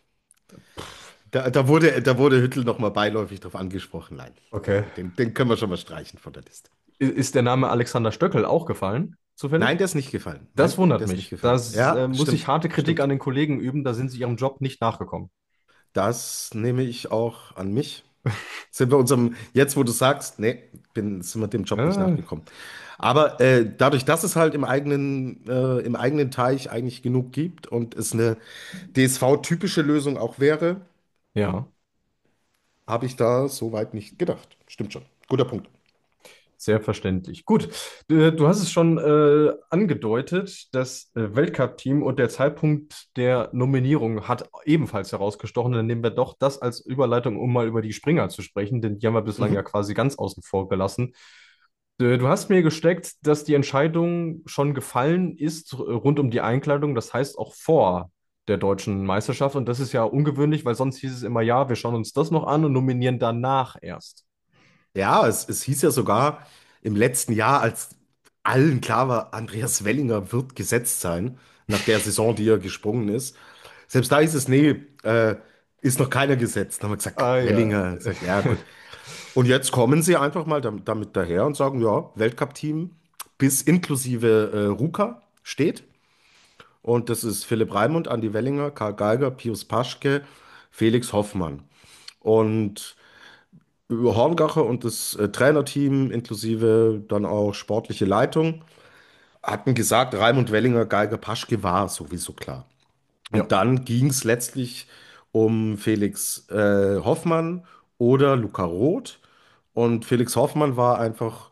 Da wurde Hüttel noch mal beiläufig darauf angesprochen. Nein, Okay. den können wir schon mal streichen von der Liste. Ist der Name Alexander Stöckel auch gefallen, Nein, zufällig? der ist nicht gefallen. Das Nein, wundert der ist nicht mich. gefallen. Das Ja, muss ich stimmt, harte Kritik an stimmt. den Kollegen üben. Da sind sie ihrem Job nicht nachgekommen. Das nehme ich auch an mich. Sind wir unserem, jetzt wo du sagst, nee, sind wir dem Job nicht Äh, nachgekommen. Aber dadurch, dass es halt im eigenen Teich eigentlich genug gibt und es eine DSV-typische Lösung auch wäre, ja. habe ich da soweit nicht gedacht. Stimmt schon. Guter Punkt. Sehr verständlich. Gut, du hast es schon angedeutet, das Weltcup-Team und der Zeitpunkt der Nominierung hat ebenfalls herausgestochen. Dann nehmen wir doch das als Überleitung, um mal über die Springer zu sprechen, denn die haben wir bislang ja Mhm. quasi ganz außen vor gelassen. Du hast mir gesteckt, dass die Entscheidung schon gefallen ist rund um die Einkleidung, das heißt auch vor der deutschen Meisterschaft. Und das ist ja ungewöhnlich, weil sonst hieß es immer, ja, wir schauen uns das noch an und nominieren danach erst. Ja, es hieß ja sogar im letzten Jahr, als allen klar war, Andreas Wellinger wird gesetzt sein, nach der Saison, die er gesprungen ist. Selbst da hieß es, nee, ist noch keiner gesetzt. Dann haben wir gesagt, Ah ja. Wellinger. Sagt, ja, gut. Und jetzt kommen sie einfach mal damit daher und sagen, ja, Weltcup-Team bis inklusive Ruka steht. Und das ist Philipp Raimund, Andi Wellinger, Karl Geiger, Pius Paschke, Felix Hoffmann. Und Horngacher und das Trainerteam inklusive dann auch sportliche Leitung hatten gesagt, Raimund Wellinger, Geiger, Paschke war sowieso klar. Und Ja. dann ging es letztlich um Felix Hoffmann oder Luca Roth. Und Felix Hoffmann war einfach,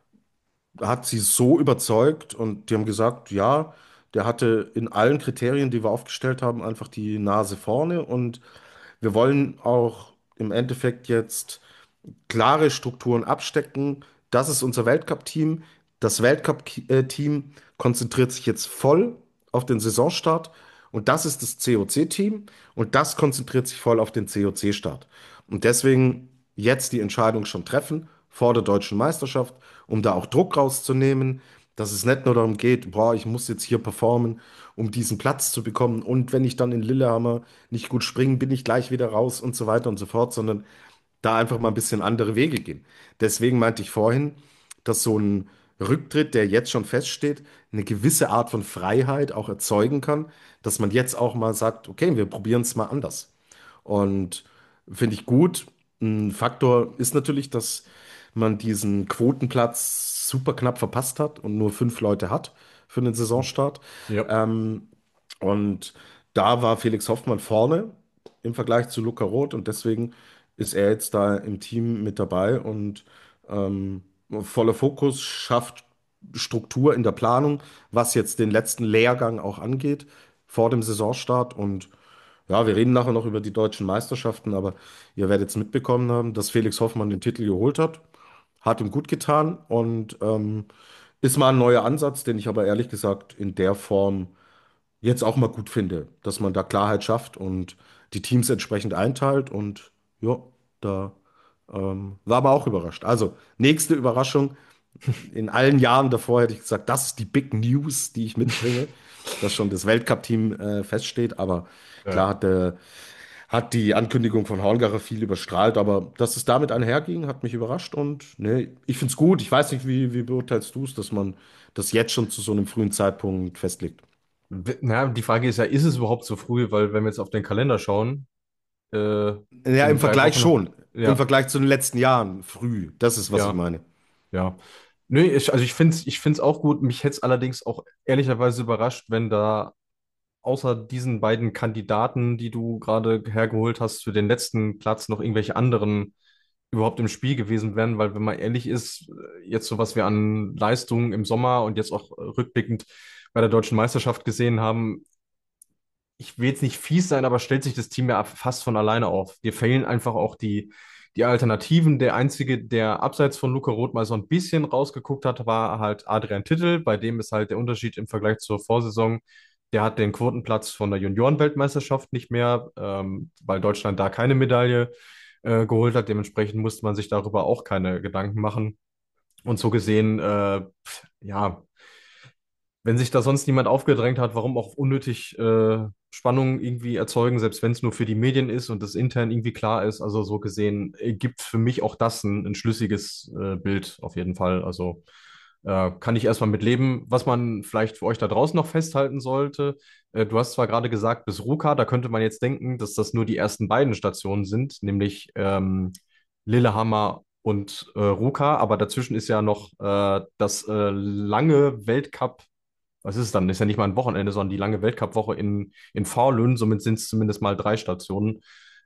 hat sie so überzeugt und die haben gesagt, ja, der hatte in allen Kriterien, die wir aufgestellt haben, einfach die Nase vorne. Und wir wollen auch im Endeffekt jetzt klare Strukturen abstecken. Das ist unser Weltcup-Team. Das Weltcup-Team konzentriert sich jetzt voll auf den Saisonstart und das ist das COC-Team und das konzentriert sich voll auf den COC-Start. Und deswegen jetzt die Entscheidung schon treffen vor der deutschen Meisterschaft, um da auch Druck rauszunehmen, dass es nicht nur darum geht, boah, ich muss jetzt hier performen, um diesen Platz zu bekommen und wenn ich dann in Lillehammer nicht gut springe, bin ich gleich wieder raus und so weiter und so fort, sondern da einfach mal ein bisschen andere Wege gehen. Deswegen meinte ich vorhin, dass so ein Rücktritt, der jetzt schon feststeht, eine gewisse Art von Freiheit auch erzeugen kann, dass man jetzt auch mal sagt, okay, wir probieren es mal anders. Und finde ich gut. Ein Faktor ist natürlich, dass man diesen Quotenplatz super knapp verpasst hat und nur 5 Leute hat für den Saisonstart. Ja. Ähm, und da war Felix Hoffmann vorne im Vergleich zu Luca Roth und deswegen ist er jetzt da im Team mit dabei und ähm, voller Fokus schafft Struktur in der Planung, was jetzt den letzten Lehrgang auch angeht, vor dem Saisonstart und Ja, wir reden nachher noch über die deutschen Meisterschaften, aber ihr werdet es mitbekommen haben, dass Felix Hoffmann den Titel geholt hat. Hat ihm gut getan und ist mal ein neuer Ansatz, den ich aber ehrlich gesagt in der Form jetzt auch mal gut finde, dass man da Klarheit schafft und die Teams entsprechend einteilt und ja, da war man auch überrascht. Also, nächste Überraschung. In allen Jahren davor hätte ich gesagt, das ist die Big News, die ich mitbringe, dass schon das Weltcup-Team feststeht. Aber klar Ja. hat die Ankündigung von Horngacher viel überstrahlt, aber dass es damit einherging, hat mich überrascht und nee, ich finde es gut. Ich weiß nicht, wie beurteilst du es, dass man das jetzt schon zu so einem frühen Zeitpunkt festlegt? Na, die Frage ist ja, ist es überhaupt so früh? Weil wenn wir jetzt auf den Kalender schauen, Ja, in im drei Vergleich Wochen, schon. Im ja, Vergleich zu den letzten Jahren früh. Das ist, was ich ja, meine. ja. Nö, also ich finde es auch gut. Mich hätte es allerdings auch ehrlicherweise überrascht, wenn da außer diesen beiden Kandidaten, die du gerade hergeholt hast, für den letzten Platz noch irgendwelche anderen überhaupt im Spiel gewesen wären, weil wenn man ehrlich ist, jetzt so was wir an Leistungen im Sommer und jetzt auch rückblickend bei der deutschen Meisterschaft gesehen haben, ich will jetzt nicht fies sein, aber stellt sich das Team ja fast von alleine auf. Dir fehlen einfach auch die Alternativen. Der einzige, der abseits von Luca Roth mal so ein bisschen rausgeguckt hat, war halt Adrian Tittel. Bei dem ist halt der Unterschied im Vergleich zur Vorsaison. Der hat den Quotenplatz von der Juniorenweltmeisterschaft nicht mehr, weil Deutschland da keine Medaille geholt hat. Dementsprechend musste man sich darüber auch keine Gedanken machen. Und so gesehen, ja, wenn sich da sonst niemand aufgedrängt hat, warum auch unnötig Spannung irgendwie erzeugen, selbst wenn es nur für die Medien ist und das intern irgendwie klar ist. Also so gesehen gibt für mich auch das ein schlüssiges Bild auf jeden Fall. Also kann ich erstmal mit leben. Was man vielleicht für euch da draußen noch festhalten sollte, du hast zwar gerade gesagt, bis Ruka, da könnte man jetzt denken, dass das nur die ersten beiden Stationen sind, nämlich Lillehammer und Ruka, aber dazwischen ist ja noch das lange Weltcup, was ist es dann? Ist ja nicht mal ein Wochenende, sondern die lange Weltcup-Woche in Falun. Somit sind es zumindest mal 3 Stationen.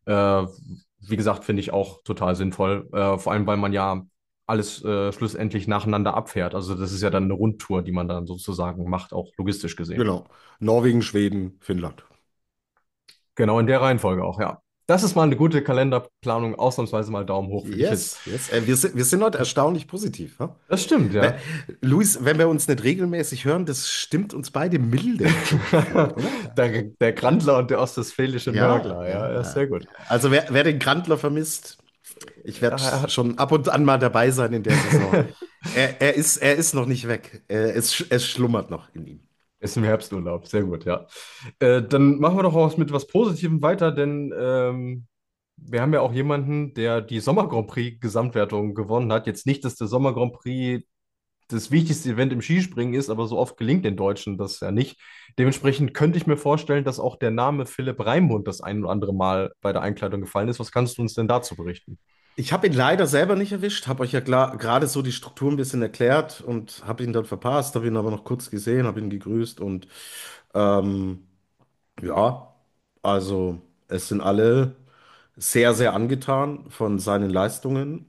Wie gesagt, finde ich auch total sinnvoll. Vor allem, weil man ja alles schlussendlich nacheinander abfährt. Also das ist ja dann eine Rundtour, die man dann sozusagen macht, auch logistisch gesehen. Genau. Norwegen, Schweden, Finnland. Genau in der Reihenfolge auch, ja. Das ist mal eine gute Kalenderplanung. Ausnahmsweise mal Daumen hoch, würde ich jetzt. Yes, yes. Wir sind heute erstaunlich positiv. Ha? Das stimmt, Weil, ja. Luis, wenn wir uns nicht regelmäßig hören, das stimmt uns beide milde, habe ich ein Gefühl, oder? Der Grandler und der ostwestfälische Ja, Nörgler, ja, das ist ja. sehr gut. Also wer den Grandler vermisst, ich werde Ja, schon ab und an mal dabei sein in der Saison. Er ist noch nicht weg. Es schlummert noch in ihm. ist im Herbsturlaub, sehr gut, ja. Dann machen wir doch auch mit was Positivem weiter, denn wir haben ja auch jemanden, der die Sommer Grand Prix Gesamtwertung gewonnen hat. Jetzt nicht, dass der Sommer Grand Prix das wichtigste Event im Skispringen ist, aber so oft gelingt den Deutschen das ja nicht. Dementsprechend könnte ich mir vorstellen, dass auch der Name Philipp Raimund das ein oder andere Mal bei der Einkleidung gefallen ist. Was kannst du uns denn dazu berichten? Ich habe ihn leider selber nicht erwischt, habe euch ja gerade so die Struktur ein bisschen erklärt und habe ihn dann verpasst, habe ihn aber noch kurz gesehen, habe ihn gegrüßt und ähm, ja, also es sind alle sehr, sehr angetan von seinen Leistungen,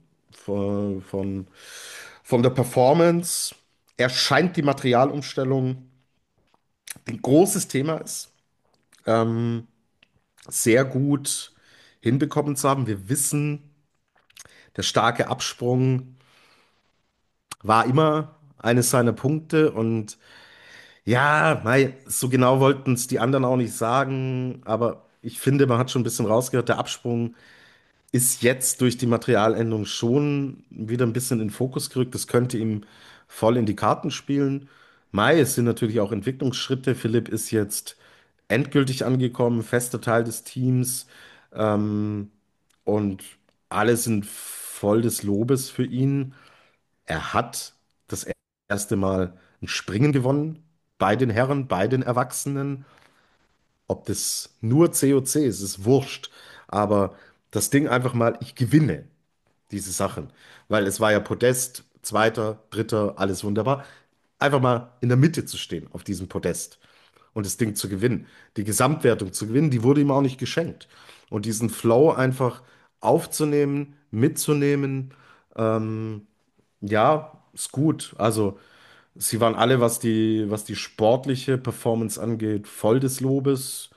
von der Performance. Er scheint die Materialumstellung ein großes Thema ist, ähm, sehr gut hinbekommen zu haben. Wir wissen, der starke Absprung war immer eines seiner Punkte und ja, mei, so genau wollten es die anderen auch nicht sagen, aber ich finde, man hat schon ein bisschen rausgehört, der Absprung ist jetzt durch die Materialänderung schon wieder ein bisschen in den Fokus gerückt. Das könnte ihm voll in die Karten spielen. Mai, es sind natürlich auch Entwicklungsschritte. Philipp ist jetzt endgültig angekommen, fester Teil des Teams. Ähm, und alle sind voll des Lobes für ihn. Er hat das erste Mal ein Springen gewonnen bei den Herren, bei den Erwachsenen. Ob das nur COC ist, ist wurscht. Aber das Ding einfach mal, ich gewinne diese Sachen. Weil es war ja Podest, Zweiter, Dritter, alles wunderbar. Einfach mal in der Mitte zu stehen auf diesem Podest und das Ding zu gewinnen. Die Gesamtwertung zu gewinnen, die wurde ihm auch nicht geschenkt. Und diesen Flow einfach aufzunehmen, mitzunehmen, ähm, ja, ist gut. Also, sie waren alle, was die sportliche Performance angeht, voll des Lobes.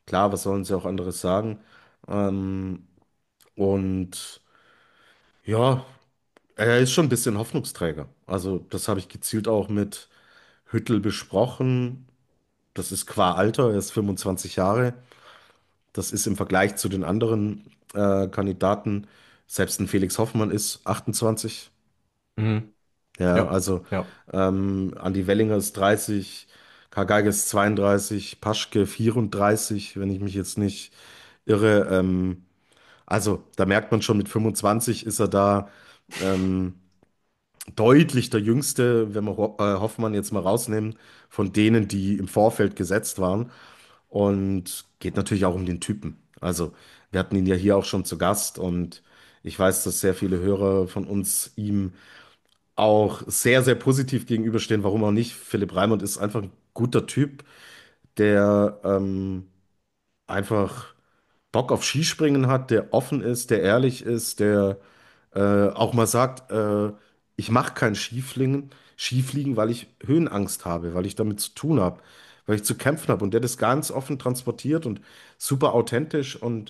Klar, was sollen sie auch anderes sagen? Ähm, und ja, er ist schon ein bisschen Hoffnungsträger. Also, das habe ich gezielt auch mit Hüttel besprochen. Das ist qua Alter, er ist 25 Jahre. Das ist im Vergleich zu den anderen Kandidaten, selbst ein Felix Hoffmann ist 28. Mhm. Ja, Ja, also ja. Andi Wellinger ist 30, Karl Geiger ist 32, Paschke 34, wenn ich mich jetzt nicht irre. Also da merkt man schon, mit 25 ist er da ähm, deutlich der Jüngste, wenn wir Hoffmann jetzt mal rausnehmen, von denen, die im Vorfeld gesetzt waren. Und geht natürlich auch um den Typen. Also wir hatten ihn ja hier auch schon zu Gast und ich weiß, dass sehr viele Hörer von uns ihm auch sehr, sehr positiv gegenüberstehen. Warum auch nicht? Philipp Reimund ist einfach ein guter Typ, der einfach Bock auf Skispringen hat, der offen ist, der ehrlich ist, der auch mal sagt, ich mache kein Skifliegen, weil ich Höhenangst habe, weil ich damit zu tun habe, weil ich zu kämpfen habe. Und der das ganz offen transportiert und super authentisch. Und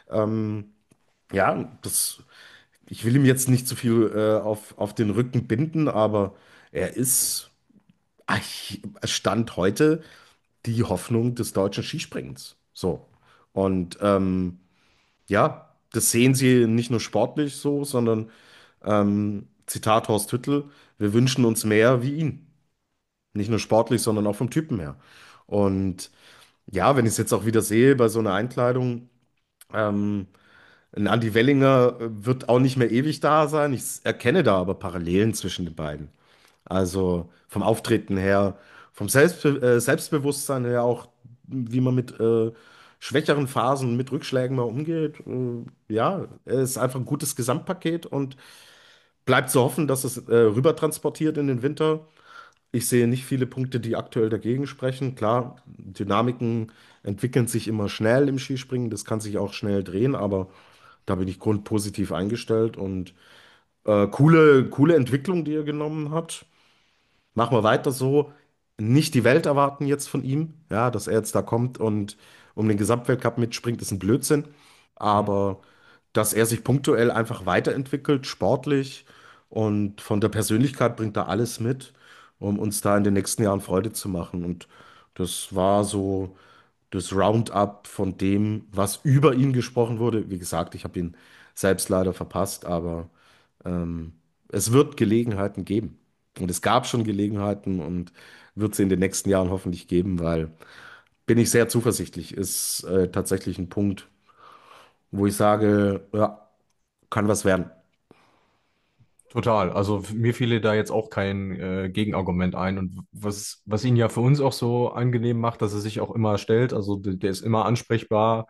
ja, ich will ihm jetzt nicht zu viel auf den Rücken binden, aber er ist Stand heute die Hoffnung des deutschen Skispringens. So. Und ja, das sehen sie nicht nur sportlich so, sondern Zitat Horst Hüttel, wir wünschen uns mehr wie ihn. Nicht nur sportlich, sondern auch vom Typen her. Und ja, wenn ich es jetzt auch wieder sehe bei so einer Einkleidung, ähm, ein Andi Wellinger wird auch nicht mehr ewig da sein. Ich erkenne da aber Parallelen zwischen den beiden. Also vom Auftreten her, vom Selbstbewusstsein her auch, wie man mit schwächeren Phasen, mit Rückschlägen mal umgeht. Ja, er ist einfach ein gutes Gesamtpaket und bleibt zu hoffen, dass es rüber transportiert in den Winter. Ich sehe nicht viele Punkte, die aktuell dagegen sprechen. Klar, Dynamiken entwickeln sich immer schnell im Skispringen, das kann sich auch schnell drehen, aber da bin ich grundpositiv eingestellt und coole Entwicklung, die er genommen hat. Machen wir weiter so. Nicht die Welt erwarten jetzt von ihm, ja, dass er jetzt da kommt und um den Gesamtweltcup mitspringt, ist ein Blödsinn. Mhm. Aber dass er sich punktuell einfach weiterentwickelt, sportlich und von der Persönlichkeit bringt er alles mit, um uns da in den nächsten Jahren Freude zu machen. Und das war so das Roundup von dem, was über ihn gesprochen wurde. Wie gesagt, ich habe ihn selbst leider verpasst, aber ähm, es wird Gelegenheiten geben. Und es gab schon Gelegenheiten und wird sie in den nächsten Jahren hoffentlich geben, weil bin ich sehr zuversichtlich, ist tatsächlich ein Punkt, wo ich sage, ja, kann was werden. Total. Also mir fiele da jetzt auch kein Gegenargument ein. Und was ihn ja für uns auch so angenehm macht, dass er sich auch immer stellt. Also der ist immer ansprechbar,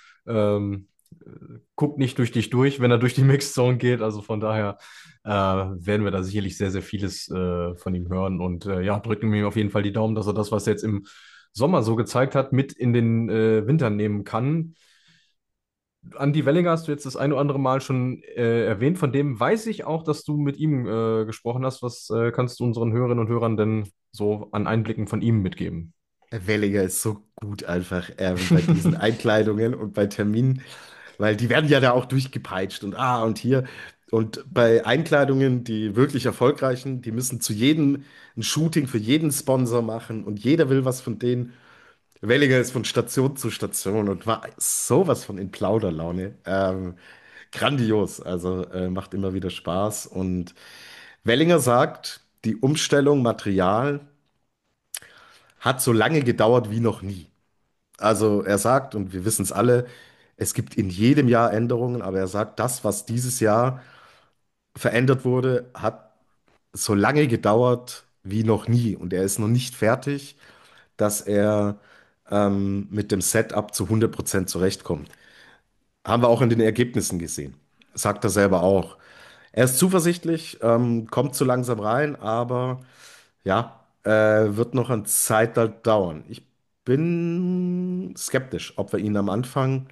guckt nicht durch dich durch, wenn er durch die Mixzone geht. Also von daher werden wir da sicherlich sehr, sehr vieles von ihm hören. Und ja, drücken wir ihm auf jeden Fall die Daumen, dass er das, was er jetzt im Sommer so gezeigt hat, mit in den Winter nehmen kann. Andi Wellinger hast du jetzt das ein oder andere Mal schon erwähnt. Von dem weiß ich auch, dass du mit ihm gesprochen hast. Was kannst du unseren Hörerinnen und Hörern denn so an Einblicken von ihm mitgeben? Welliger ist so gut einfach bei diesen Einkleidungen und bei Terminen, weil die werden ja da auch durchgepeitscht und und hier. Und bei Einkleidungen, die wirklich erfolgreichen, die müssen zu jedem ein Shooting für jeden Sponsor machen und jeder will was von denen. Welliger ist von Station zu Station und war sowas von in Plauderlaune. Grandios, also macht immer wieder Spaß. Und Wellinger sagt, die Umstellung Material hat so lange gedauert wie noch nie. Also er sagt, und wir wissen es alle, es gibt in jedem Jahr Änderungen, aber er sagt, das, was dieses Jahr verändert wurde, hat so lange gedauert wie noch nie. Und er ist noch nicht fertig, dass er mit dem Setup zu 100% zurechtkommt. Haben wir auch in den Ergebnissen gesehen. Sagt er selber auch. Er ist zuversichtlich, kommt zu langsam rein, aber ja, wird noch eine Zeit halt dauern. Ich bin skeptisch, ob wir ihn am Anfang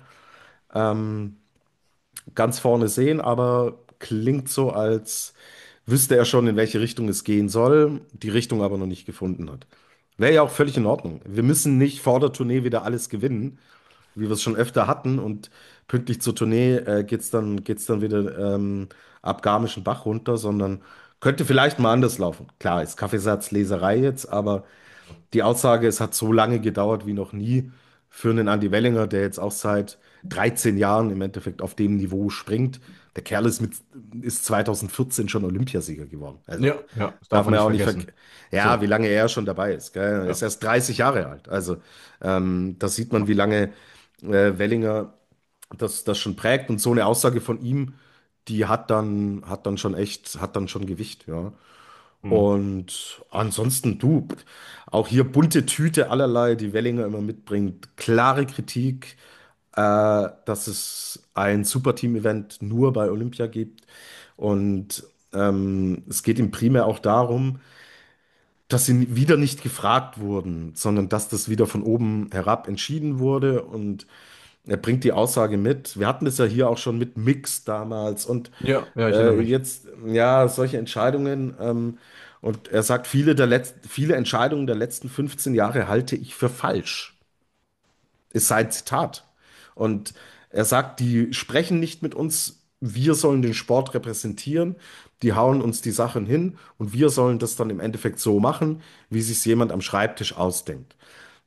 ganz vorne sehen, aber klingt so, als wüsste er schon, in welche Richtung es gehen soll, die Richtung aber noch nicht gefunden hat. Wäre ja auch völlig in Ordnung. Wir müssen nicht vor der Tournee wieder alles gewinnen. wie wir es schon öfter hatten. Und pünktlich zur Tournee geht's dann wieder ab Garmischen Bach runter, sondern könnte vielleicht mal anders laufen. Klar, ist Kaffeesatzleserei jetzt, aber die Aussage, es hat so lange gedauert wie noch nie für einen Andy Wellinger, der jetzt auch seit 13 Jahren im Endeffekt auf dem Niveau springt. Der Kerl ist 2014 schon Olympiasieger geworden. Also Ja, ja, das darf darf man man ja nicht auch nicht vergessen. vergessen. Ja, wie So, lange er schon dabei ist. Gell? Er ist ja. erst 30 Jahre alt. Also da sieht man, Ja. wie lange Wellinger das schon prägt. Und so eine Aussage von ihm, die hat dann schon Gewicht, ja. Hm. Und ansonsten, du, auch hier bunte Tüte allerlei, die Wellinger immer mitbringt. Klare Kritik, dass es ein Superteam-Event nur bei Olympia gibt. Und es geht ihm primär auch darum, dass sie wieder nicht gefragt wurden, sondern dass das wieder von oben herab entschieden wurde. Und er bringt die Aussage mit. Wir hatten es ja hier auch schon mit Mix damals und Ja, ja, ich erinnere mich. jetzt, ja, solche Entscheidungen. Und er sagt, viele Entscheidungen der letzten 15 Jahre halte ich für falsch. Ist sein Zitat. Und er sagt, die sprechen nicht mit uns, wir sollen den Sport repräsentieren, die hauen uns die Sachen hin und wir sollen das dann im Endeffekt so machen, wie sich jemand am Schreibtisch ausdenkt.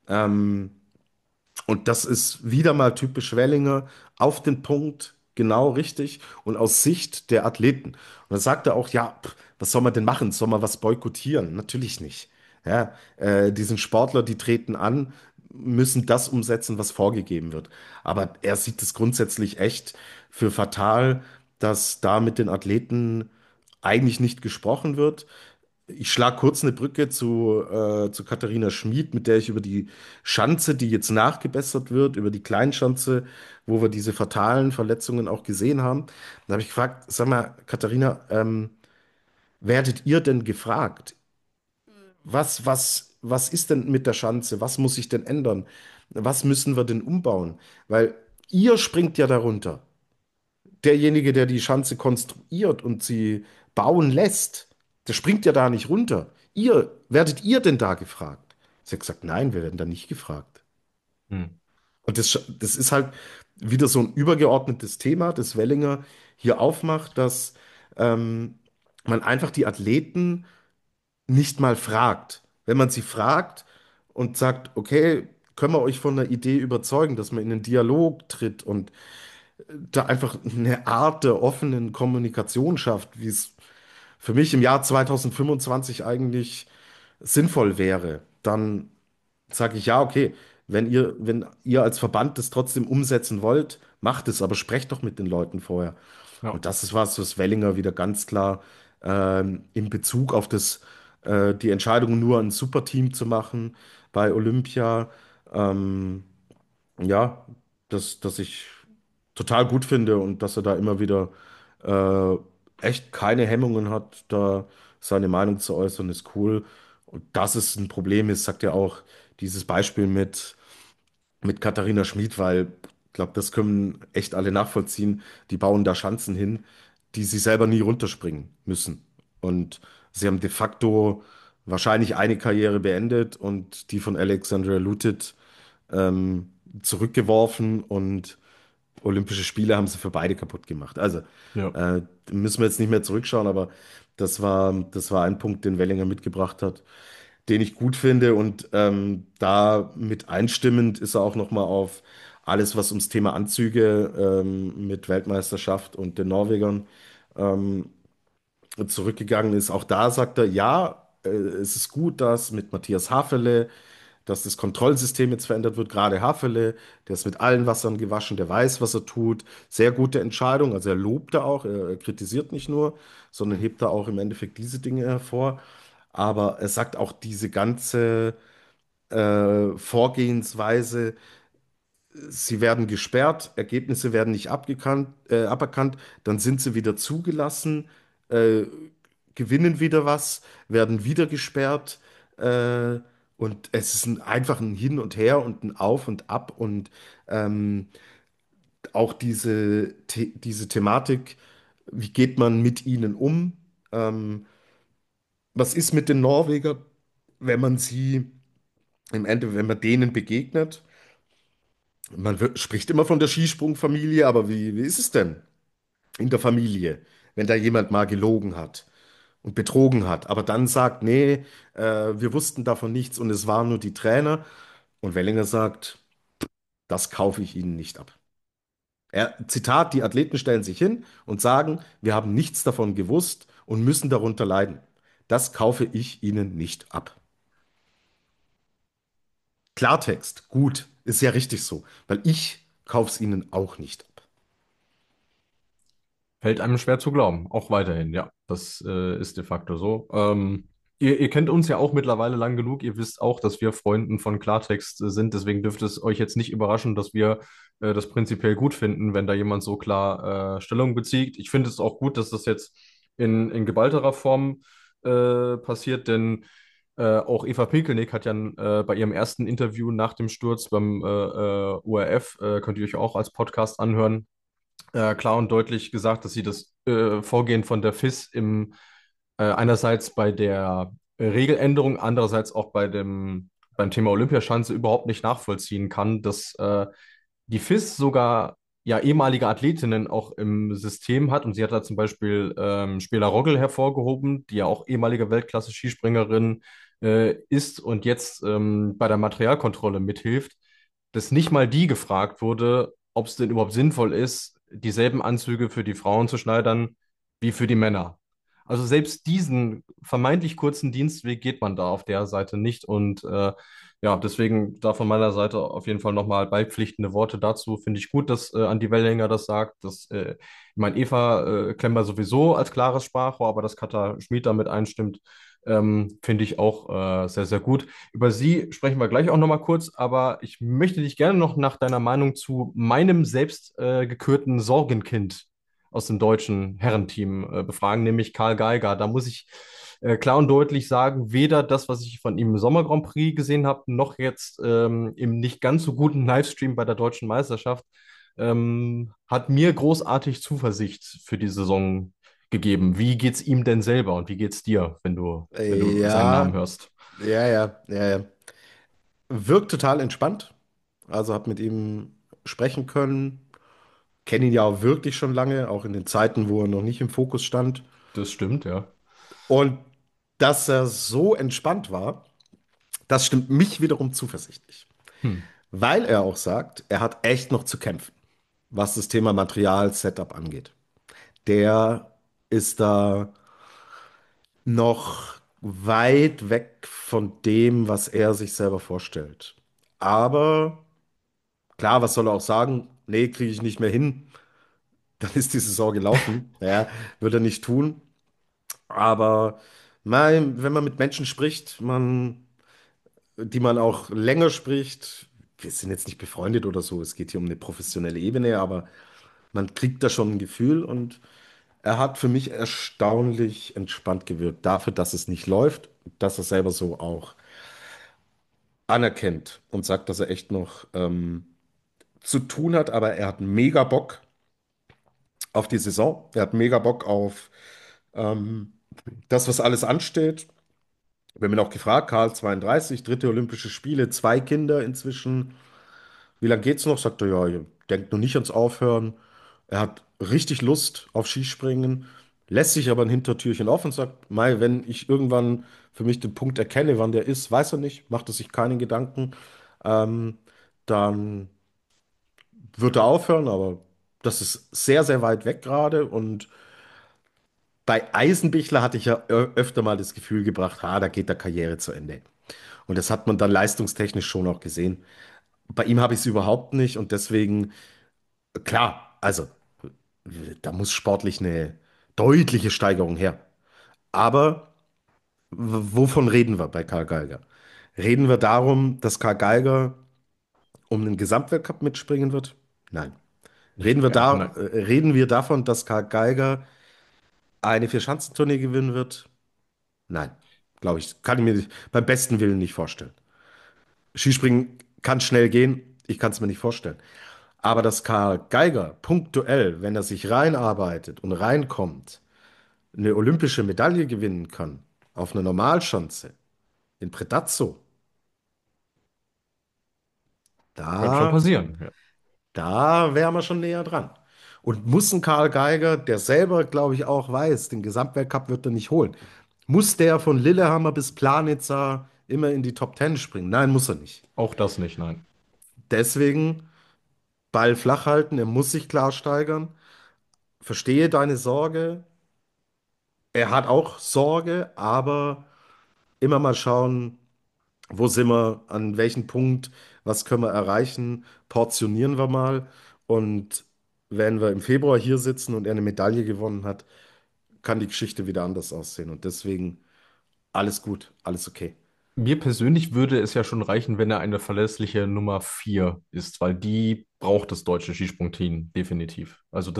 Und das ist wieder mal typisch Wellinger, auf den Punkt, genau richtig und aus Sicht der Athleten. Und dann sagt er auch, ja, was soll man denn machen? Soll man was boykottieren? Natürlich nicht. Ja, diesen Sportler, die treten an, müssen das umsetzen, was vorgegeben wird. Aber er sieht es grundsätzlich echt für fatal, dass da mit den Athleten eigentlich nicht gesprochen wird. Ich schlage kurz eine Brücke zu Katharina Schmid, mit der ich über die Schanze, die jetzt nachgebessert wird, über die Kleinschanze, wo wir diese fatalen Verletzungen auch gesehen haben. Da habe ich gefragt, sag mal, Katharina, werdet ihr denn gefragt? Was ist denn mit der Schanze? Was muss sich denn ändern? Was müssen wir denn umbauen? Weil ihr springt ja darunter. Derjenige, der die Schanze konstruiert und sie bauen lässt, der springt ja da nicht runter. Werdet ihr denn da gefragt? Sie hat gesagt, nein, wir werden da nicht gefragt. Hm. Und das ist halt wieder so ein übergeordnetes Thema, das Wellinger hier aufmacht, dass ähm, man einfach die Athleten nicht mal fragt. Wenn man sie fragt und sagt, okay, können wir euch von einer Idee überzeugen, dass man in einen Dialog tritt und da einfach eine Art der offenen Kommunikation schafft, wie es für mich im Jahr 2025 eigentlich sinnvoll wäre, dann sage ich ja, okay, wenn ihr als Verband das trotzdem umsetzen wollt, macht es, aber sprecht doch mit den Leuten vorher. Ja, Und das ist was Wellinger wieder ganz klar in Bezug auf die Entscheidung, nur ein Superteam zu machen bei Olympia, ähm, ja, dass ich total gut finde und dass er da immer wieder äh, echt keine Hemmungen hat, da seine Meinung zu äußern, ist cool. Und dass es ein Problem ist, sagt er auch dieses Beispiel mit Katharina Schmid, weil ich glaube, das können echt alle nachvollziehen. Die bauen da Schanzen hin, die sie selber nie runterspringen müssen. Und sie haben de facto wahrscheinlich eine Karriere beendet und die von Alexandra Lutit ähm, zurückgeworfen und Olympische Spiele haben sie für beide kaputt gemacht. Also ja, müssen wir jetzt nicht mehr zurückschauen, aber das war ein Punkt, den Wellinger mitgebracht hat, den ich gut finde. Und da mit einstimmend ist er auch nochmal auf alles, was ums Thema Anzüge mit Weltmeisterschaft und den Norwegern zurückgegangen ist. Auch da sagt er, ja, es ist gut, dass mit Matthias Hafele, dass das Kontrollsystem jetzt verändert wird. Gerade Hafele, der ist mit allen Wassern gewaschen, der weiß, was er tut. Sehr gute Entscheidung. Also er lobt da auch, er kritisiert nicht nur, sondern hebt da auch im Endeffekt diese Dinge hervor. Aber er sagt auch diese ganze Vorgehensweise, sie werden gesperrt, Ergebnisse werden nicht aberkannt, dann sind sie wieder zugelassen, äh, gewinnen wieder was, werden wieder gesperrt. Äh, und es ist einfach ein Hin und Her und ein Auf und Ab. Und ähm, auch diese Thematik, wie geht man mit ihnen um? Ähm, Was ist mit den Norwegern, wenn man sie wenn man denen begegnet? Spricht immer von der Skisprungfamilie, aber wie ist es denn in der Familie, wenn da jemand mal gelogen hat und betrogen hat, aber dann sagt, nee, wir wussten davon nichts und es waren nur die Trainer. Und Wellinger sagt, das kaufe ich Ihnen nicht ab. Zitat, die Athleten stellen sich hin und sagen, wir haben nichts davon gewusst und müssen darunter leiden. Das kaufe ich Ihnen nicht ab. Klartext, gut, ist ja richtig so, weil ich kaufe es Ihnen auch nicht ab. Fällt einem schwer zu glauben, auch weiterhin, ja. Das ist de facto so. Ihr kennt uns ja auch mittlerweile lang genug. Ihr wisst auch, dass wir Freunden von Klartext sind. Deswegen dürfte es euch jetzt nicht überraschen, dass wir das prinzipiell gut finden, wenn da jemand so klar Stellung bezieht. Ich finde es auch gut, dass das jetzt in geballterer Form passiert, denn auch Eva Pinkelnick hat ja bei ihrem ersten Interview nach dem Sturz beim ORF, könnt ihr euch auch als Podcast anhören, klar und deutlich gesagt, dass sie das Vorgehen von der FIS einerseits bei der Regeländerung, andererseits auch beim Thema Olympiaschanze überhaupt nicht nachvollziehen kann, dass die FIS sogar ja ehemalige Athletinnen auch im System hat. Und sie hat da zum Beispiel Spela Rogge hervorgehoben, die ja auch ehemalige Weltklasse-Skispringerin ist und jetzt bei der Materialkontrolle mithilft, dass nicht mal die gefragt wurde, ob es denn überhaupt sinnvoll ist, dieselben Anzüge für die Frauen zu schneidern wie für die Männer. Also selbst diesen vermeintlich kurzen Dienstweg geht man da auf der Seite nicht. Und ja, deswegen da von meiner Seite auf jeden Fall nochmal beipflichtende Worte dazu. Finde ich gut, dass Andi Wellinger das sagt. Ich meine, Eva Klemmer sowieso als klares Sprachrohr, aber dass Katha Schmid damit einstimmt, finde ich auch sehr, sehr gut. Über sie sprechen wir gleich auch nochmal kurz, aber ich möchte dich gerne noch nach deiner Meinung zu meinem selbst gekürten Sorgenkind aus dem deutschen Herrenteam befragen, nämlich Karl Geiger. Da muss ich klar und deutlich sagen, weder das, was ich von ihm im Sommer Grand Prix gesehen habe, noch jetzt im nicht ganz so guten Livestream bei der deutschen Meisterschaft, hat mir großartig Zuversicht für die Saison gegeben. Wie geht's ihm denn selber und wie geht's dir, wenn du seinen Namen Ja, hörst? ja. Wirkt total entspannt. Also habe mit ihm sprechen können. Kenne ihn ja auch wirklich schon lange, auch in den Zeiten, wo er noch nicht im Fokus stand. Das stimmt, ja. Und dass er so entspannt war, das stimmt mich wiederum zuversichtlich. Hm. Weil er auch sagt, er hat echt noch zu kämpfen, was das Thema Material, Setup angeht. Der ist da noch weit weg von dem, was er sich selber vorstellt. Aber klar, was soll er auch sagen? Nee, kriege ich nicht mehr hin. Dann ist die Saison gelaufen. Ja, wird er nicht tun. Aber wenn man mit Menschen spricht, die man auch länger spricht, wir sind jetzt nicht befreundet oder so, es geht hier um eine professionelle Ebene, aber man kriegt da schon ein Gefühl und er hat für mich erstaunlich entspannt gewirkt, dafür, dass es nicht läuft, dass er selber so auch anerkennt und sagt, dass er echt noch zu tun hat, aber er hat mega Bock auf die Saison, er hat mega Bock auf ähm, das, was alles ansteht. Wir haben ihn auch gefragt, Karl 32, dritte Olympische Spiele, zwei Kinder inzwischen. Wie lange geht's noch? Sagt er, ja, ihr denkt noch nicht ans Aufhören. Er hat richtig Lust auf Skispringen, lässt sich aber ein Hintertürchen offen und sagt, Mai, wenn ich irgendwann für mich den Punkt erkenne, wann der ist, weiß er nicht, macht er sich keinen Gedanken. Ähm, Dann wird er aufhören, aber das ist sehr, sehr weit weg gerade. Und bei Eisenbichler hatte ich ja öfter mal das Gefühl gebracht, da geht der Karriere zu Ende. Und das hat man dann leistungstechnisch schon auch gesehen. Bei ihm habe ich es überhaupt nicht und deswegen, klar, also da muss sportlich eine deutliche Steigerung her. Aber wovon reden wir bei Karl Geiger? Reden wir darum, dass Karl Geiger um den Gesamtweltcup mitspringen wird? Nein. Nicht mehr. Nein. Reden wir davon, dass Karl Geiger eine Vierschanzentournee gewinnen wird? Nein. Glaube ich, kann ich mir beim besten Willen nicht vorstellen. Skispringen kann schnell gehen, ich kann es mir nicht vorstellen. Aber dass Karl Geiger punktuell, wenn er sich reinarbeitet und reinkommt, eine olympische Medaille gewinnen kann, auf einer Normalschanze, in Predazzo, Könnte schon Da, passieren. Ja. da wären wir schon näher dran. Und muss ein Karl Geiger, der selber, glaube ich, auch weiß, den Gesamtweltcup wird er nicht holen, muss der von Lillehammer bis Planitza immer in die Top Ten springen? Nein, muss er nicht. Auch das nicht, nein. Deswegen Ball flach halten, er muss sich klar steigern. Verstehe deine Sorge. Er hat auch Sorge, aber immer mal schauen, wo sind wir, an welchem Punkt, was können wir erreichen, portionieren wir mal. Und wenn wir im Februar hier sitzen und er eine Medaille gewonnen hat, kann die Geschichte wieder anders aussehen. Und deswegen alles gut, alles okay. Mir persönlich würde es ja schon reichen, wenn er eine verlässliche Nummer 4 ist, weil die braucht das deutsche Skisprungteam definitiv. Also,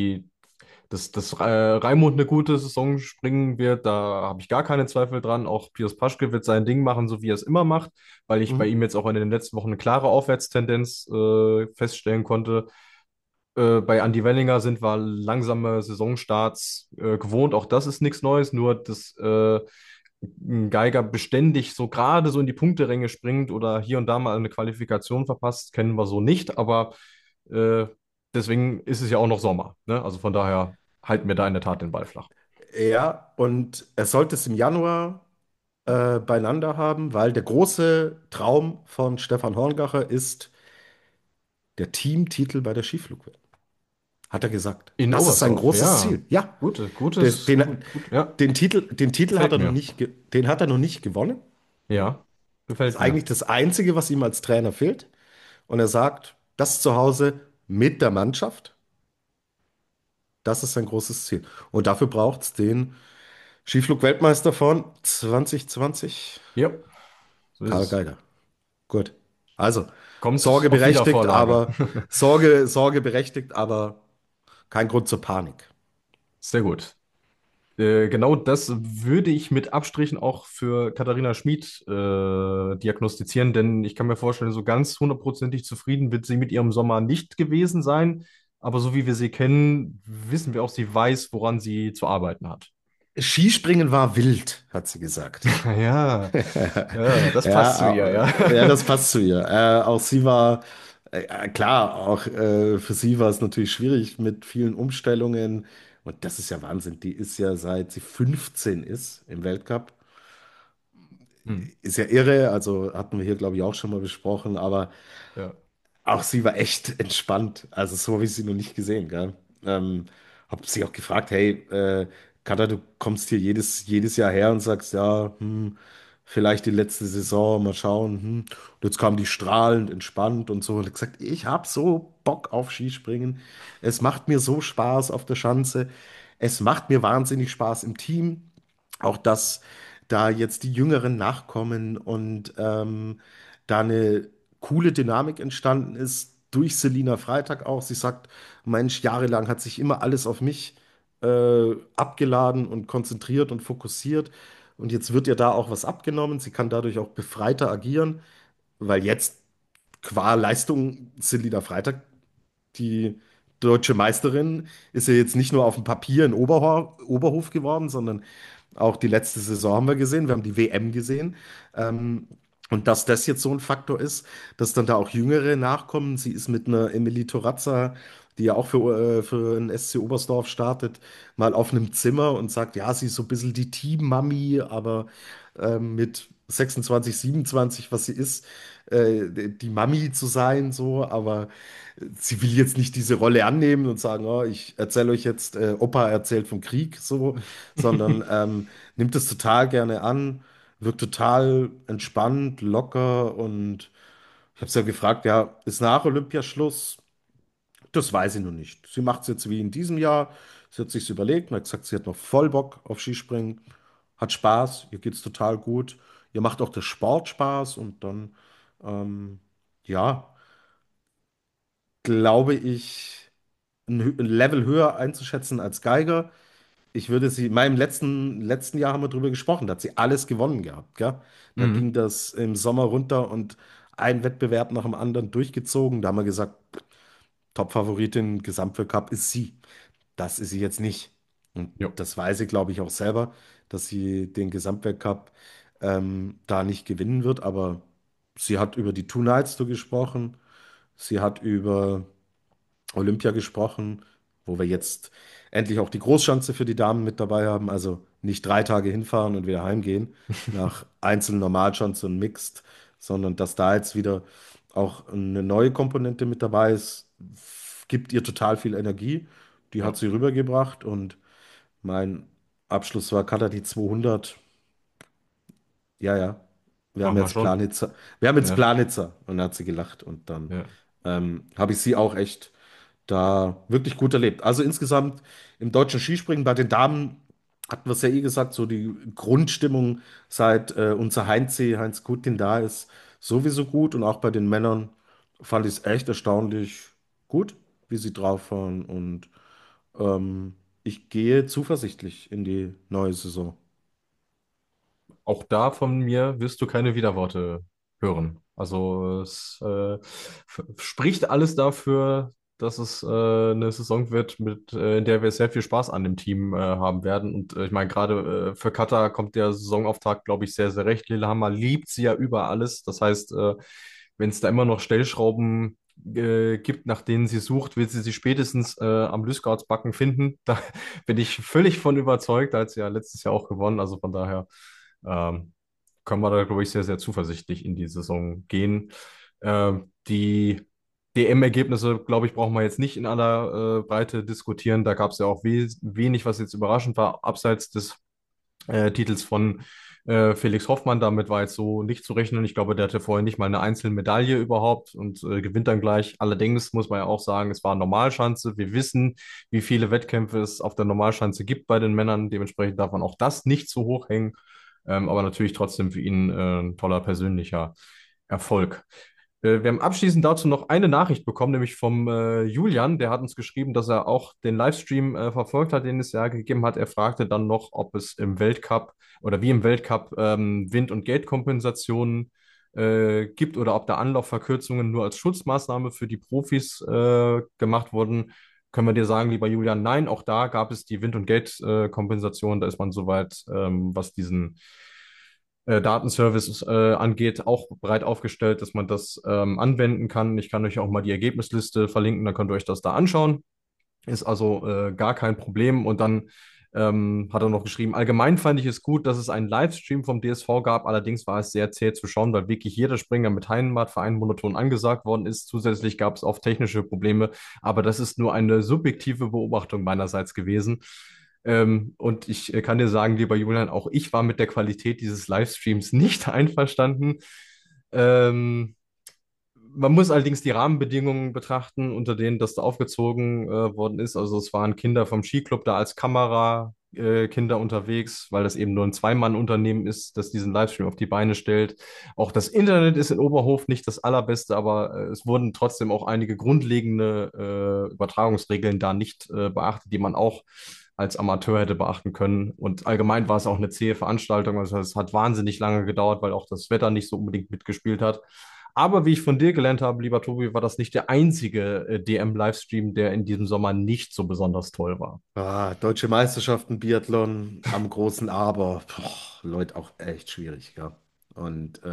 dass Raimund eine gute Saison springen wird, da habe ich gar keine Zweifel dran. Auch Pius Paschke wird sein Ding machen, so wie er es immer macht, weil ich bei Mhm. ihm jetzt auch in den letzten Wochen eine klare Aufwärtstendenz feststellen konnte. Bei Andy Wellinger sind wir langsame Saisonstarts gewohnt. Auch das ist nichts Neues, nur dass ein Geiger beständig so gerade so in die Punkteränge springt oder hier und da mal eine Qualifikation verpasst, kennen wir so nicht. Aber äh, deswegen ist es ja auch noch Sommer. Ne? Also von daher halten wir da in der Tat den Ball flach. Ja, und er sollte es im Januar beieinander haben, weil der große Traum von Stefan Horngacher ist der Teamtitel bei der Skiflugwelt. Hat er gesagt. In Das ist sein Oberstdorf, großes ja. Ziel. Ja, Gutes, den, gut, ja, den Titel hat gefällt er noch mir. nicht, den hat er noch nicht gewonnen. Ja, Das ist gefällt mir. eigentlich das Einzige, was ihm als Trainer fehlt. Und er sagt, das zu Hause mit der Mannschaft, das ist sein großes Ziel. Und dafür braucht es den Skiflug-Weltmeister von 2020, Ja, so ist Karl es. Geiger. Gut. Also, Kommt Sorge auf berechtigt, Wiedervorlage. aber Sorge berechtigt, aber kein Grund zur Panik. Sehr gut. Genau das würde ich mit Abstrichen auch für Katharina Schmid diagnostizieren, denn ich kann mir vorstellen, so ganz hundertprozentig zufrieden wird sie mit ihrem Sommer nicht gewesen sein. Aber so wie wir sie kennen, wissen wir auch, sie weiß, woran sie zu arbeiten hat. Skispringen war wild, hat sie gesagt. Ja, ja, das passt zu ihr, Ja, ja. ja, das passt zu ihr. Auch sie war, klar, auch für sie war es natürlich schwierig mit vielen Umstellungen. Und das ist ja Wahnsinn. Die ist ja seit sie 15 ist im Weltcup. Hm, Ist ja irre. Also hatten wir hier, glaube ich, auch schon mal besprochen. Aber ja. auch sie war echt entspannt. Also so habe ich sie noch nicht gesehen, gell? Hab sie auch gefragt, hey, Katha, du kommst hier jedes Jahr her und sagst, ja, vielleicht die letzte Saison, mal schauen. Und jetzt kam die strahlend, entspannt und so. Und hat gesagt, ich habe so Bock auf Skispringen. Es macht mir so Spaß auf der Schanze. Es macht mir wahnsinnig Spaß im Team. Auch dass da jetzt die Jüngeren nachkommen und da eine coole Dynamik entstanden ist, durch Selina Freitag auch. Sie sagt, Mensch, jahrelang hat sich immer alles auf mich abgeladen und konzentriert und fokussiert. Und jetzt wird ihr da auch was abgenommen. Sie kann dadurch auch befreiter agieren, weil jetzt qua Leistung Selina Freitag, die deutsche Meisterin, ist ja jetzt nicht nur auf dem Papier in Oberhof geworden, sondern auch die letzte Saison haben wir gesehen, wir haben die WM gesehen. Ähm, und dass das jetzt so ein Faktor ist, dass dann da auch Jüngere nachkommen. Sie ist mit einer Emilie Torazza, die ja auch für den SC Oberstdorf startet, mal auf einem Zimmer und sagt, ja, sie ist so ein bisschen die Team-Mami, aber mit 26, 27, was sie ist, die Mami zu sein, so, aber sie will jetzt nicht diese Rolle annehmen und sagen, oh, ich erzähle euch jetzt, Opa erzählt vom Krieg, so, sondern nimmt es total gerne an, wirkt total entspannt, locker und ich habe sie ja gefragt, ja, ist nach Olympiaschluss? Das weiß ich noch nicht. Sie macht es jetzt wie in diesem Jahr. Sie hat sich überlegt und hat gesagt, sie hat noch voll Bock auf Skispringen, hat Spaß, ihr geht es total gut. Ihr macht auch der Sport Spaß und dann, ähm, ja, glaube ich, ein Level höher einzuschätzen als Geiger. Ich würde sie, in meinem letzten Jahr haben wir drüber gesprochen, da hat sie alles gewonnen gehabt, gell? Da ging Mhm. das im Sommer runter und ein Wettbewerb nach dem anderen durchgezogen. Da haben wir gesagt, Top-Favoritin im Gesamtweltcup ist sie. Das ist sie jetzt nicht. Und Jo. das weiß sie, glaube ich, auch selber, dass sie den Gesamtweltcup da nicht gewinnen wird. Aber sie hat über die Two Nights gesprochen. Sie hat über Olympia gesprochen, wo wir jetzt endlich auch die Großschanze für die Damen mit dabei haben. Also nicht 3 Tage hinfahren und wieder heimgehen nach Einzel, Normalschanze und Mixed, sondern dass da jetzt wieder auch eine neue Komponente mit dabei ist, gibt ihr total viel Energie. Die hat Ja, sie rübergebracht und mein Abschluss war Kata die 200. Ja, ja. Wir mach haben mal jetzt schon. Planitzer. Wir haben jetzt Ja, Planitzer. Und dann hat sie gelacht. Und dann ja. habe ich sie auch echt da wirklich gut erlebt. Also insgesamt im deutschen Skispringen bei den Damen hatten wir es ja eh gesagt, so die Grundstimmung seit unser Heinz Gutin da ist, sowieso gut. Und auch bei den Männern fand ich es echt erstaunlich gut, wie sie drauf waren. Und ähm, ich gehe zuversichtlich in die neue Saison. Auch da von mir wirst du keine Widerworte hören. Also es spricht alles dafür, dass es eine Saison wird, in der wir sehr viel Spaß an dem Team haben werden. Und ich meine, gerade für Katar kommt der Saisonauftakt, glaube ich, sehr, sehr recht. Lillehammer liebt sie ja über alles. Das heißt, wenn es da immer noch Stellschrauben gibt, nach denen sie sucht, wird sie sie spätestens am Lysgautsbacken finden. Da bin ich völlig von überzeugt. Da hat sie ja letztes Jahr auch gewonnen. Also von daher ähm, können wir da, glaube ich, sehr, sehr zuversichtlich in die Saison gehen. Die DM-Ergebnisse, glaube ich, brauchen wir jetzt nicht in aller Breite diskutieren. Da gab es ja auch wenig, was jetzt überraschend war, abseits des Titels von Felix Hoffmann. Damit war jetzt so nicht zu rechnen. Ich glaube, der hatte vorher nicht mal eine einzelne Medaille überhaupt und gewinnt dann gleich. Allerdings muss man ja auch sagen, es war Normalschanze. Wir wissen, wie viele Wettkämpfe es auf der Normalschanze gibt bei den Männern. Dementsprechend darf man auch das nicht zu hoch hängen. Aber natürlich trotzdem für ihn ein toller persönlicher Erfolg. Wir haben abschließend dazu noch eine Nachricht bekommen, nämlich vom Julian. Der hat uns geschrieben, dass er auch den Livestream verfolgt hat, den es ja gegeben hat. Er fragte dann noch, ob es im Weltcup oder wie im Weltcup Wind- und Geldkompensationen gibt oder ob da Anlaufverkürzungen nur als Schutzmaßnahme für die Profis gemacht wurden. Können wir dir sagen, lieber Julian, nein, auch da gab es die Wind- und Geldkompensation. Da ist man soweit, was diesen Datenservice angeht, auch breit aufgestellt, dass man das anwenden kann. Ich kann euch auch mal die Ergebnisliste verlinken, dann könnt ihr euch das da anschauen. Ist also gar kein Problem. Und dann hat er noch geschrieben, allgemein fand ich es gut, dass es einen Livestream vom DSV gab. Allerdings war es sehr zäh zu schauen, weil wirklich jeder Springer mit Heimat für einen monoton angesagt worden ist. Zusätzlich gab es oft technische Probleme. Aber das ist nur eine subjektive Beobachtung meinerseits gewesen. Und ich kann dir sagen, lieber Julian, auch ich war mit der Qualität dieses Livestreams nicht einverstanden. Ähm, Man muss allerdings die Rahmenbedingungen betrachten, unter denen das da aufgezogen worden ist. Also es waren Kinder vom Skiclub da als Kamera, Kinder unterwegs, weil das eben nur ein Zwei-Mann-Unternehmen ist, das diesen Livestream auf die Beine stellt. Auch das Internet ist in Oberhof nicht das allerbeste, aber es wurden trotzdem auch einige grundlegende Übertragungsregeln da nicht beachtet, die man auch als Amateur hätte beachten können. Und allgemein war es auch eine zähe Veranstaltung. Also es hat wahnsinnig lange gedauert, weil auch das Wetter nicht so unbedingt mitgespielt hat. Aber wie ich von dir gelernt habe, lieber Tobi, war das nicht der einzige DM-Livestream, der in diesem Sommer nicht so besonders toll war. Ah, Deutsche Meisterschaften, Biathlon am großen Aber. Boah, Leute, auch echt schwierig, ja. Und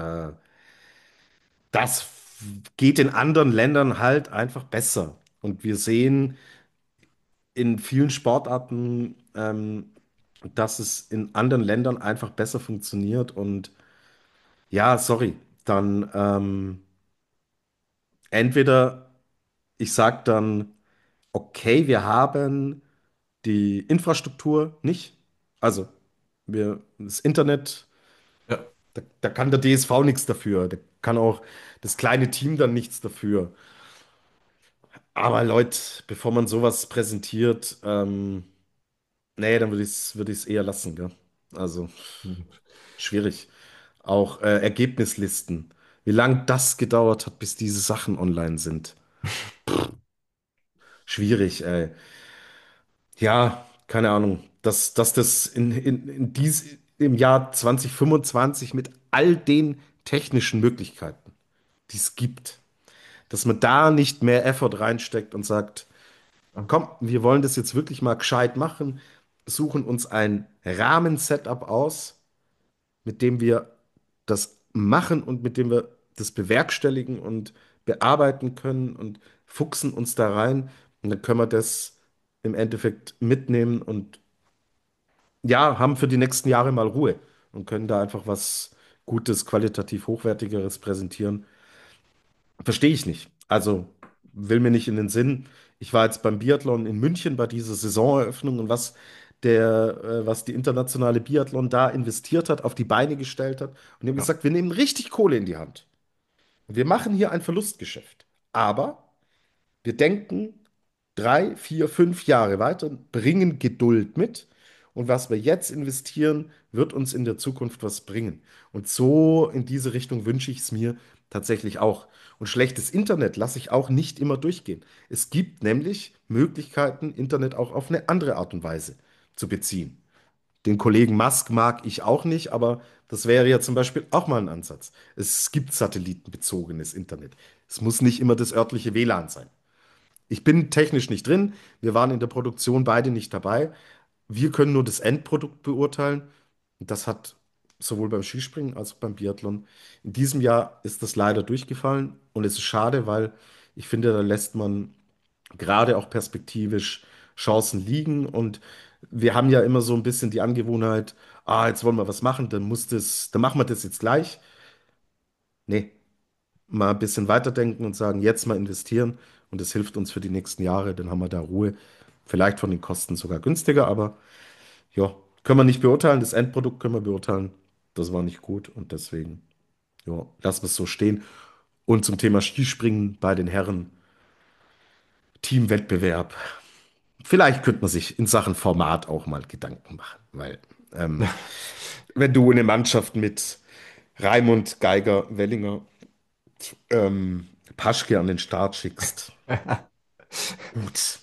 das geht in anderen Ländern halt einfach besser. Und wir sehen in vielen Sportarten, dass es in anderen Ländern einfach besser funktioniert. Und ja, sorry, dann entweder ich sage dann, okay, wir haben die Infrastruktur nicht. Also das Internet, Ja. da kann der DSV nichts dafür. Da kann auch das kleine Team dann nichts dafür. Aber Leute, bevor man sowas präsentiert, nee, dann würde ich es eher lassen, gell? Also schwierig. Auch Ergebnislisten. Wie lange das gedauert hat, bis diese Sachen online sind. Schwierig, ey. Ja, keine Ahnung. Dass das im Jahr 2025 mit all den technischen Möglichkeiten, die es gibt, dass man da nicht mehr Effort reinsteckt und sagt, komm, wir wollen das jetzt wirklich mal gescheit machen, suchen uns ein Rahmensetup aus, mit dem wir das machen und mit dem wir das bewerkstelligen und bearbeiten können und fuchsen uns da rein. Und dann können wir das im Endeffekt mitnehmen und ja, haben für die nächsten Jahre mal Ruhe und können da einfach was Gutes, qualitativ Hochwertigeres präsentieren. Verstehe ich nicht. Also will mir nicht in den Sinn. Ich war jetzt beim Biathlon in München bei dieser Saisoneröffnung und was die internationale Biathlon da investiert hat, auf die Beine gestellt hat. Und die haben Ja. gesagt, wir nehmen richtig Kohle in die Hand. Und wir machen hier ein Verlustgeschäft. Aber wir denken 3, 4, 5 Jahre weiter, bringen Geduld mit. Und was wir jetzt investieren, wird uns in der Zukunft was bringen. Und so in diese Richtung wünsche ich es mir tatsächlich auch. Und schlechtes Internet lasse ich auch nicht immer durchgehen. Es gibt nämlich Möglichkeiten, Internet auch auf eine andere Art und Weise zu beziehen. Den Kollegen Musk mag ich auch nicht, aber das wäre ja zum Beispiel auch mal ein Ansatz. Es gibt satellitenbezogenes Internet. Es muss nicht immer das örtliche WLAN sein. Ich bin technisch nicht drin. Wir waren in der Produktion beide nicht dabei. Wir können nur das Endprodukt beurteilen. Und das hat sowohl beim Skispringen als auch beim Biathlon. In diesem Jahr ist das leider durchgefallen und es ist schade, weil ich finde, da lässt man gerade auch perspektivisch Chancen liegen. Und wir haben ja immer so ein bisschen die Angewohnheit, jetzt wollen wir was machen, dann machen wir das jetzt gleich. Nee, mal ein bisschen weiterdenken und sagen, jetzt mal investieren und das hilft uns für die nächsten Jahre, dann haben wir da Ruhe. Vielleicht von den Kosten sogar günstiger, aber ja, können wir nicht beurteilen. Das Endprodukt können wir beurteilen. Das war nicht gut und deswegen, ja, lassen wir es so stehen. Und zum Thema Skispringen bei den Herren, Teamwettbewerb. Vielleicht könnte man sich in Sachen Format auch mal Gedanken machen, weil ähm, wenn du eine Mannschaft mit Raimund Geiger, Wellinger, Paschke an den Start schickst, gut,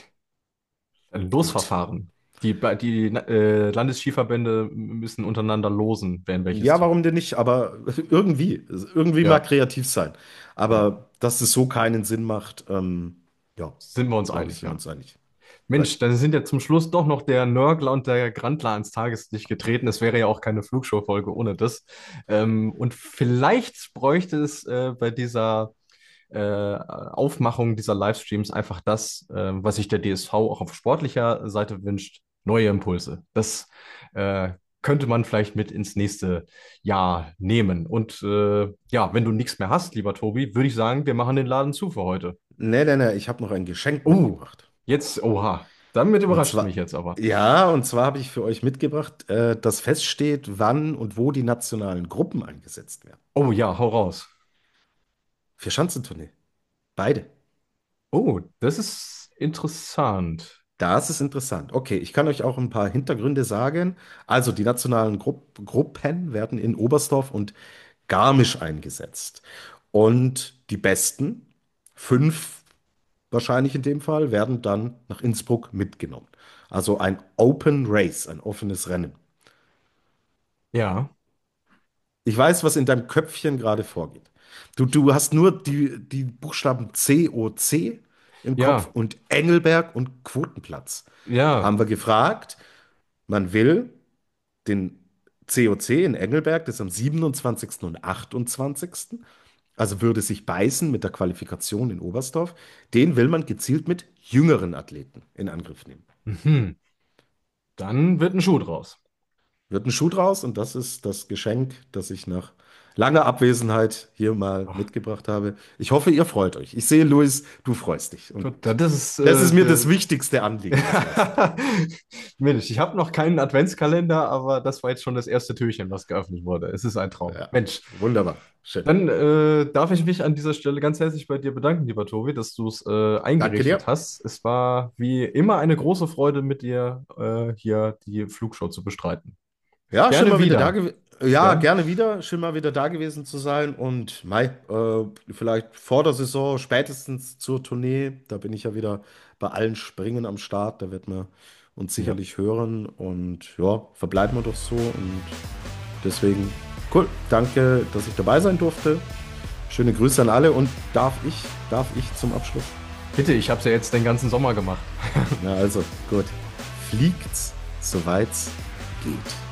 Ein gut. Losverfahren. Die Landesskiverbände müssen untereinander losen, wer in welches Ja, Team. warum denn nicht? Aber irgendwie mal Ja, kreativ sein. ja. Aber dass es so keinen Sinn macht, ja, Sind wir uns glaube ich, einig, sind wir ja. uns einig. Gut. Mensch, dann sind ja zum Schluss doch noch der Nörgler und der Grandler ans Tageslicht getreten. Es wäre ja auch keine Flugshow-Folge ohne das. Und vielleicht bräuchte es bei dieser Aufmachung dieser Livestreams einfach das, was sich der DSV auch auf sportlicher Seite wünscht, neue Impulse. Das könnte man vielleicht mit ins nächste Jahr nehmen. Und ja, wenn du nichts mehr hast, lieber Tobi, würde ich sagen, wir machen den Laden zu für heute. Nee, nee, nee, ich habe noch ein Geschenk Oh, mitgebracht. jetzt, oha, damit Und überrascht mich zwar, jetzt aber. ja, und zwar habe ich für euch mitgebracht, dass feststeht, wann und wo die nationalen Gruppen eingesetzt werden. Oh ja, hau raus. Für Schanzentournee. Beide. Oh, das ist interessant. Das ist interessant. Okay, ich kann euch auch ein paar Hintergründe sagen. Also, die nationalen Gruppen werden in Oberstdorf und Garmisch eingesetzt. Und die besten, 5 wahrscheinlich in dem Fall, werden dann nach Innsbruck mitgenommen. Also ein Open Race, ein offenes Rennen. Ja, Ich weiß, was in deinem Köpfchen gerade vorgeht. Du hast nur die Buchstaben COC im Kopf ja, und Engelberg und Quotenplatz. ja. Haben wir gefragt, man will den COC in Engelberg, das ist am 27. und 28. Also würde sich beißen mit der Qualifikation in Oberstdorf. Den will man gezielt mit jüngeren Athleten in Angriff nehmen. Mhm. Dann wird ein Schuh draus. Wird ein Schuh draus und das ist das Geschenk, das ich nach langer Abwesenheit hier mal Ach, mitgebracht habe. Ich hoffe, ihr freut euch. Ich sehe, Luis, du freust dich. Und gut, das ist das ist mir das wichtigste Anliegen, das weißt du. Mensch, ich habe noch keinen Adventskalender, aber das war jetzt schon das erste Türchen, was geöffnet wurde. Es ist ein Traum. Ja, Mensch, wunderbar. Schön. dann darf ich mich an dieser Stelle ganz herzlich bei dir bedanken, lieber Tobi, dass du es Danke eingerichtet dir. hast. Es war wie immer eine große Freude, mit dir hier die Flugshow zu bestreiten. Ja, schön Gerne mal wieder da wieder. gewesen. Ja, Ja, gerne wieder. Schön mal wieder da gewesen zu sein. Und Mai, vielleicht vor der Saison, spätestens zur Tournee. Da bin ich ja wieder bei allen Springen am Start. Da wird man uns ja. sicherlich hören. Und ja, verbleiben wir doch so. Und deswegen, cool. Danke, dass ich dabei sein durfte. Schöne Grüße an alle. Und darf ich zum Abschluss? Bitte, ich habe es ja jetzt den ganzen Sommer gemacht. Na also, gut. Fliegt's, soweit's geht.